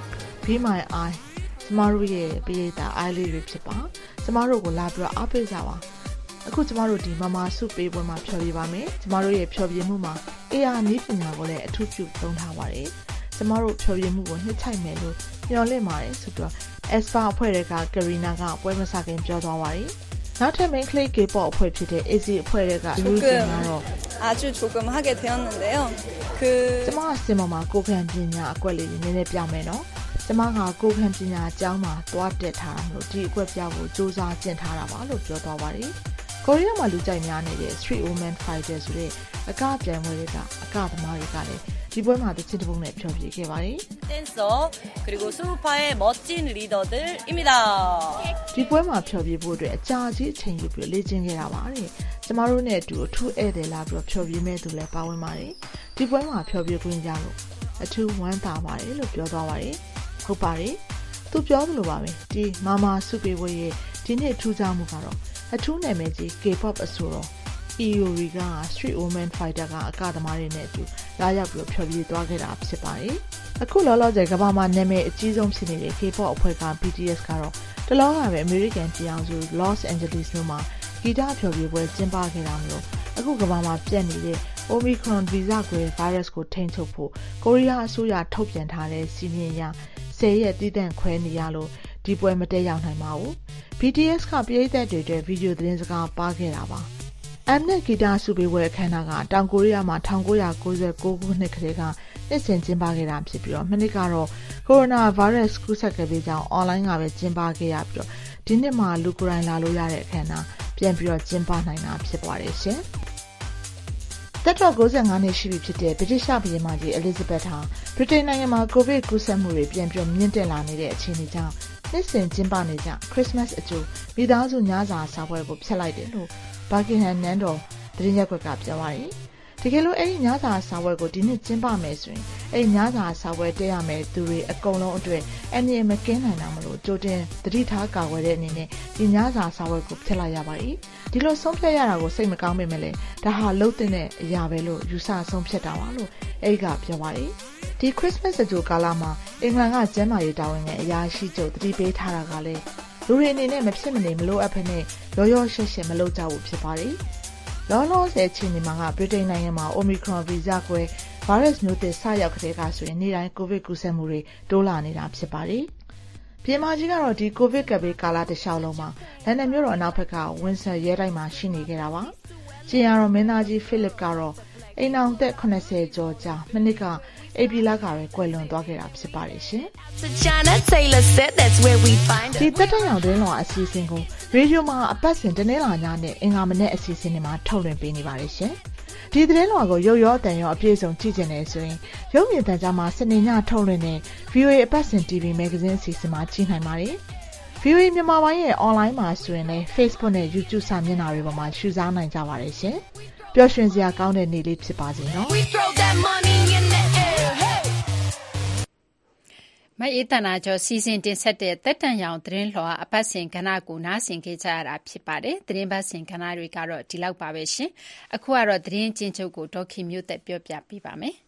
N: Be my eye ကျမတို့ရဲ့ပရိသတ် eye လေးတွေဖြစ်ပါကျမတို့ကိုလာပြီးတော့အားပေးကြပါအခုကျမတို့ဒီမမဆုပေးပွဲမှာဖျော်ဖြေပါမယ်ကျမတို့ရဲ့ဖျော်ဖြေမှုမှာ A R နည်းပညာကိုလည်းအထူးပြုသုံးထားပါတယ်ကျမတို့ဖျော်ဖြေမှုကိုနှစ်ချိုက်မယ်လို့ညွှန်လင့်ပါတယ်ဆိုတော့ aespa အဖွဲ့တွေက Karina ကပွဲမစခင်ပြောသွားပါတယ်နောက်ထပ် main clay K-pop အဖွဲ့ဖြစ်တဲ့ izzy အဖွဲ့တွေကလူတွေကတော့
X: 아주 조금 하게 되었는데요. 그
N: ကျမစင်မမှာကိုခံပညာအကွက်လေးနည်းနည်းပြမယ်နော်ကျမကကိုခံပညာအကြောင်းမှာတွားတက်ထားတာမလို့ဒီအကွက်ပြဖို့စူးစမ်းကျင့်ထားတာပါလို့ပြောသွားပါတယ်ကိုရီးယားမှာလူကြိုက်များနေတဲ့ Street Women Fighter ဆိုတဲ့အကပြိုင်ပွဲတွေကအကသမားတွေကလည်းဒီပွဲမှာတစ်ချက်တစ်ပုံနဲ့ဖျော်ဖြေခဲ့ပါတယ်
X: 댄서 그리고 수우파의 멋진 리더들입니다.
N: ဒီပွဲမှာဖျော်ဖြေဖို့အတွက်အကြာကြီးအချိန်ယူပြီးလေ့ကျင့်ခဲ့တာပါတဲ့ကျမတို့နဲ့အတူအထူးဧည့်သည်လာပြီးဖျော်ဖြေမဲ့သူလည်းပါဝင်ပါတယ်ဒီပွဲမှာဖျော်ဖြေခွင့်ရလို့အထူးဝမ်းသာပါတယ်လို့ပြောသွားပါတယ်ဟုတ်ပါတယ်သူပြောသလိုပါပဲဒီမာမာစုပေးဝေးရဲ့ဒီနေ့ထူးခြားမှုကတော့အထူးနာမည်ကြီး K-pop အဆိုတော် Iori က Street Women Fighter ကအကသမားတွေနဲ့အတူလာရောက်ပြီးဖျော်ဖြေသွားခဲ့တာဖြစ်ပါတယ်အခုလောလောဆယ်ကမ္ဘာမှာနာမည်အကြီးဆုံးဖြစ်နေတဲ့ K-pop အဖွဲ့က B T S ကတော့တလောကပဲ American ပြည်အောင်စု Los Angeles မြို့မှာဂီတဖျော်ဖြေပွဲကျင်းပခဲ့တာမျိုးအခုကမ္ဘာမှာပြန့်နေတဲ့ Omicron ဗီဇကွယ် virus ကိုထိန်းချုပ်ဖို့ကိုရီးယားအစိုးရထုတ်ပြန်ထားတဲ့စီမံရဆယ်ရက်တည်တံ့ခွဲနေရလို့ဒီပွဲမတက်ရောက်နိုင်ပါဘူး B T S ကပြည်သက်တွေအတွက်ဗီဒီယိုသတင်းစကားပါခဲ့တာပါ Mnet ဂီတစုပေးပွဲအခမ်းအနားကတောင်ကိုရီးယားမှာnineteen ninety-nineခုနှစ်ကတည်းကနှစ်စဉ်ကျင်းပခဲ့တာဖြစ်ပြီးတော့မနှစ်ကတော့ကိုရိုနာဗိုင်းရပ်စ်ကူးစက်ခဲ့ပြီးကြောင်းအွန်လိုင်းကပဲကျင်းပခဲ့ရပြီးတော့ဒီနှစ်မှာလူကိုယ်တိုင်လာလို့ရတဲ့အခမ်းအနားပြန်ပြီးတော့ကျင်းပနိုင်တာဖြစ်ပါတယ်ရှင်။သက်တော်ninety-fiveနှစ်ရှိပြီဖြစ်တဲ့ဗြိတိရှဘုရင်မကြီး Elizabeth ဟာဗြိတိန်နိုင်ငံမှာကိုဗစ်ကူးစက်မှုတွေပြန်ပြီးမြင့်တက်လာနေတဲ့အခြေအနေကြောင့်နှစ်စဉ်ကျင်းပနေကြခရစ်မတ်အကျိုးမိသားစုညစာစားပွဲကိုဖျက်လိုက်တယ်လို့Buckingham နန်းတော်သတင်းရပ်ကွက်ကပြောပါတယ်။တကယ်လို့အဲ့ဒီညစာစားပွဲကိုဒီနှစ်ကျင်းပမယ်ဆိုရင်အဲ့ဒီညစာစားပွဲတက်ရမယ်သူတွေအကုန်လုံးအတွက်အနည်းမကင်းနိုင်တာမလို့ကြိုတင်သတိထားကာကွယ်တဲ့အနေနဲ့ဒီညစာစားပွဲကိုဖျက်လိုက်ရပါတယ်။ဒီလိုဆုံးဖြတ်ရတာကိုစိတ်မကောင်းပေမဲ့လည်းဒါဟာလှုပ်တဲ့အရာပဲလို့ယူဆဆုံးဖြတ်တာပါလို့အဲ့ဒီကပြောပါတယ်။ဒီခရစ်မတ်အကျိုးကာလမှာအင်္ဂလန်ကကျန်းမာရေးတာဝန်ခံအရာရှိချုပ်သတိပေးထားတာကလည်းလူတွေအနေနဲ့မဖြစ်မနေမလိုအပ်ဖ ೇನೆ ရောရောရှက်ရှက်မလုပ်ကြဘူးဖြစ်ပါတယ်။လောလောဆယ်ချိန်ဒီမှာကဗြိတိန်နိုင်ငံမှာ Omicron ဗီဇကွဲ virus မျိုးသစ်စရောက်တဲ့ကဆိုရင်နေ့တိုင်းကိုဗစ်ကူးစက်မှုတွေတိုးလာနေတာဖြစ်ပါတယ်။ပြည်မကြီးကတော့ဒီကိုဗစ်ကပ်ဘေးကာလတစ်လျှောက်လုံးမှာလန်ဒန်မြို့တော်အနောက်ဘက်ကဝင်းဆာရဲတိုင်းမှာရှိနေခဲ့တာပါ။ကျင်းရတော့မင်းသားကြီးဖိလစ်ကတော့အိမ်အောင်သက်eightyကျော်ကြာမနစ်ကအေပီလာကပဲကွယ်လွန်သွားခဲ့တာဖြစ်ပါတယ်ရှင်။ဒီတက်တဲ့ရောက်တဲ့လောအစီအစဉ်ကိုရေဒီယိုမှာအပတ်စဉ်တနင်္လာညနဲ့အင်္ဂါမနေ့အစီအစဉ်တွေမှာထုတ်လွှင့်ပေးနေပါတယ်ရှင်။ဒီသတင်းလွှာကိုရုပ်ရောအတန်ရောအပြည့်စုံကြည့်ကြတယ်ဆိုရင်ရုပ်မြင်သံကြားမှာစနေညထုတ်လွှင့်တဲ့ ဗီအိုအေ အပတ်စဉ် တီဗီ Magazine အစီအစဉ်မှာကြည့်နိုင်ပါတယ်။ ဗီအိုအေ မြန်မာပိုင်းရဲ့ online မှာဆိုရင်လည်း Facebook နဲ့ YouTube စာမျက်နှာတွေပေါ်မှာရှုစားနိုင်ကြပါတယ်ရှင်။ပျော်ရွှင်စရာကောင်းတဲ့နေ့လေးဖြစ်ပါစေနော်။
B: မအေးတနာကျော်စီစဉ်တင်ဆက်တဲ့တက်တန်ရောင်သတင်းလွှာအပတ်စဉ်ကဏ္ဍကိုနားဆင်ကြရတာဖြစ်ပါတယ်။သတင်းပတ်စဉ်ကဏ္ဍတွေကတော့ဒီလောက်ပါပဲရှင်။အခုကတော့သတင်းချင်းချုပ်ကိုဒေါခင်မျိုးသက်ပြောပြပေးပါမယ်။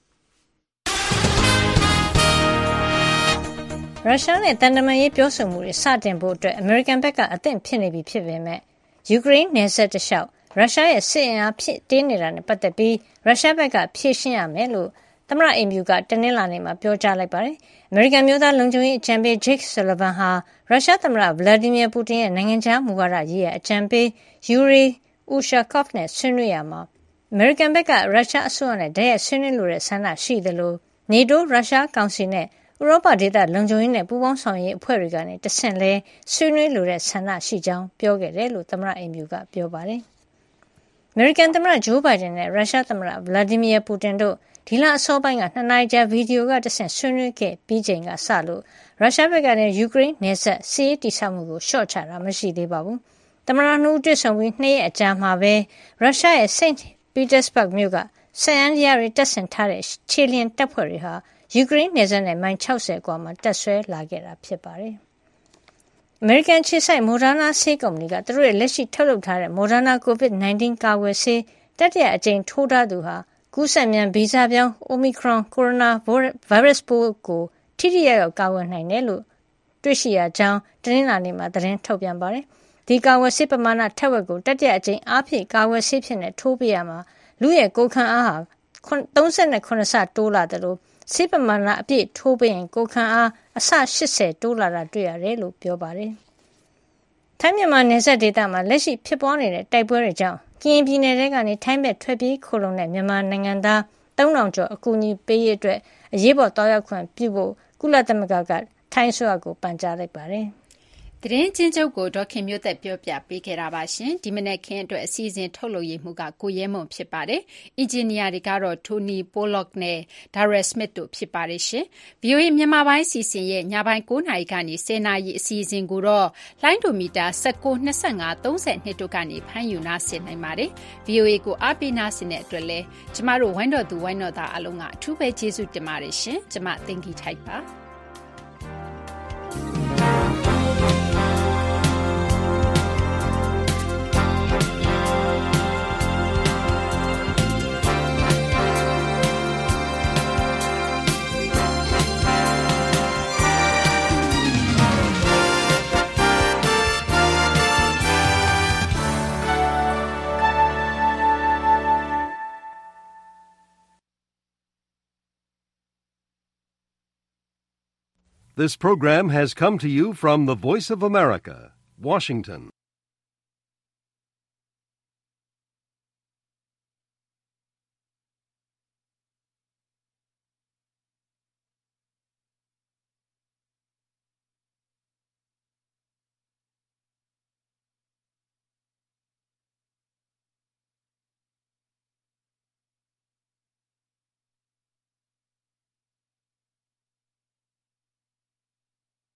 C: ရုရှားနဲ့တန်တမာရေးပြောဆိုမှုတွေစတင်ဖို့အတွက်အမေရိကန်ဘက်ကအသင့်ဖြစ်နေပြီဖြစ်ပေမဲ့ယူကရိန်းနယ်စပ်တလျှောက်ရုရှားရဲ့စစ်အင်အားဖြစ်တင်းနေတာနဲ့ပတ်သက်ပြီးရုရှားဘက်ကဖြေရှင်းရမယ်လို့သမ္မတအိမ်ဖြူကတနင်္လာနေ့မှာပြောကြားလိုက်ပါတယ်။အမေရိကန်မျိုးသားလုံခြုံရေးအကြံပေး Jake Sullivan ဟာရုရှားသမ္မတ Vladimir Putin ရဲ့နိုင်ငံခြားမူဝါဒရေးရာအကြံပေး Yuri Ushakov နဲ့ဆွေးနွေးရာမှာအမေရိကန်ဘက်ကရုရှားအစိုးရနဲ့တရက်ဆွေးနွေးလိုတဲ့ဆန္ဒရှိသလို NATO ရုရှားကောင်စီနဲ့ဥရောပဒေသလုံခြုံရေးနဲ့ပူးပေါင်းဆောင်ရွက်ရေးအဖွဲ့တွေကနေတဆင့်လဲဆွေးနွေးလိုတဲ့ဆန္ဒရှိကြောင်းပြောခဲ့တယ်လို့သမ္မတအိမ်ဖြူကပြောပါတယ်။အမေရိကန်သမ္မတဂျိုးဘိုင်ဒန်နဲ့ရုရှားသမ္မတ Vladimir Putin တို့ဒီလအစောပိုင်းကနှစ်နာရီကြာဗီဒီယိုကတဆင့်ဆွေးနွေးခဲ့ပြီးချိန်ကစလို့ရုရှားဘက်ကလည်းယူကရိန်းနယ်စပ်စစ်ရေးတည်ဆောက်မှုကိုရှော့ချတာမရှိသေးပါဘူး။သမ္မတနှုတ်တွေ့ဆုံပြီးနှစ်ရက်အကြာမှာပဲရုရှားရဲ့ Saint Petersburg မြို့ကစံအန်ဒီယာတွေတက်ဆင်ထားတဲ့ခြေလျင်တပ်ဖွဲ့တွေဟာယူကရိန်းနယ်စပ်နဲ့မိုင်sixtyကွာမှာတက်ဆွဲလာခဲ့တာဖြစ်ပါတယ်။အမေရိကန်ခြေဆိုင် Moderna ဆေးကုမ္ပဏီကသူတို့ရဲ့လက်ရှိထုတ်လုပ်ထားတဲ့ Moderna COVID nineteen ကာကွယ်ဆေးတတိယအကြိမ်ထိုးထားသူဟာကူးစက်မြန်ဗီဇပြောင်း Omicron coronavirus ပိုးကိုထိထိရောက်ရောက်ကာကွယ်နိုင်တယ်လို့တွေ့ရှိရကြောင်းတနင်္လာနေ့မှာသတင်းထုတ်ပြန်ပါတယ်။ဒီကာကွယ်ဆေးပမာဏထက်ဝက်ကိုတတိယအကြိမ်အားဖြင့်ကာကွယ်ဆေးဖြစ်နေထိုးပေးရမှာလူရဲ့ကိုယ်ခံအားဟာthirty-nineဆတိုးလာတယ်လို့ဆေးပမာဏအပြည့်ထိုးပေးရင်ကိုယ်ခံအားအဆeightyတိုးလာတာတွေ့ရတယ်လို့ပြောပါတယ်။ထိုင်းမြန်မာနယ်စပ်ဒေသမှာလက်ရှိဖြစ်ပွားနေတဲ့တိုက်ပွဲတွေကြောင့်ကရင်ပြည်နယ်ထဲကနေထိုင်းဘက်ထွက်ပြေးခိုလုံတဲ့မြန်မာနိုင်ငံသားthree thousandကျော်အကူအညီပေးရေးအတွက်အရေးပေါ်တောက်ရောက်ခွင့်ပြုဖို့ကုလသမဂ္ဂကထိုင်းအစိုးရကိုပန်ကြားလိုက်ပါတယ်။
B: သတင်းချင်းချုပ်ကိုဒေါခင်မျိုးသက်ပြောပြပေးခဲ့တာပါရှင်။ဒီမနေ့ခင်းအတွက်အစီအစဉ်ထုတ်လုပ်ရမှုကကိုရဲမွန်ဖြစ်ပါတယ်။အင်ဂျင်နီယာတွေကတော့ Tony Pollock နဲ့ Darrell Smith တို့ဖြစ်ပါတယ်ရှင်။ ဗွီအိုအေမြန်မာပိုင်းစီစဉ်ရဲ့ညပိုင်းnineနာရီကနေtenနာရီအစီအစဉ်ကိုတော့လိုင်းဒိုမီတာnineteen, twenty-five, thirty-twoတို့ကနေဖမ်းယူနားဆင်နိုင်ပါတယ်။ ဗွီအိုအေကိုအားပေးနားဆင်တဲ့အတွက်လည်းကျမတို့ဝိုင်းတော်သူဝိုင်းတော်သားအားလုံးကအထူးပဲကျေးဇူးတင်ပါတယ်ရှင်။ကျမသိင်္ဂီထိုက်ပါ။
D: This program has come to you from the Voice of America, Washington.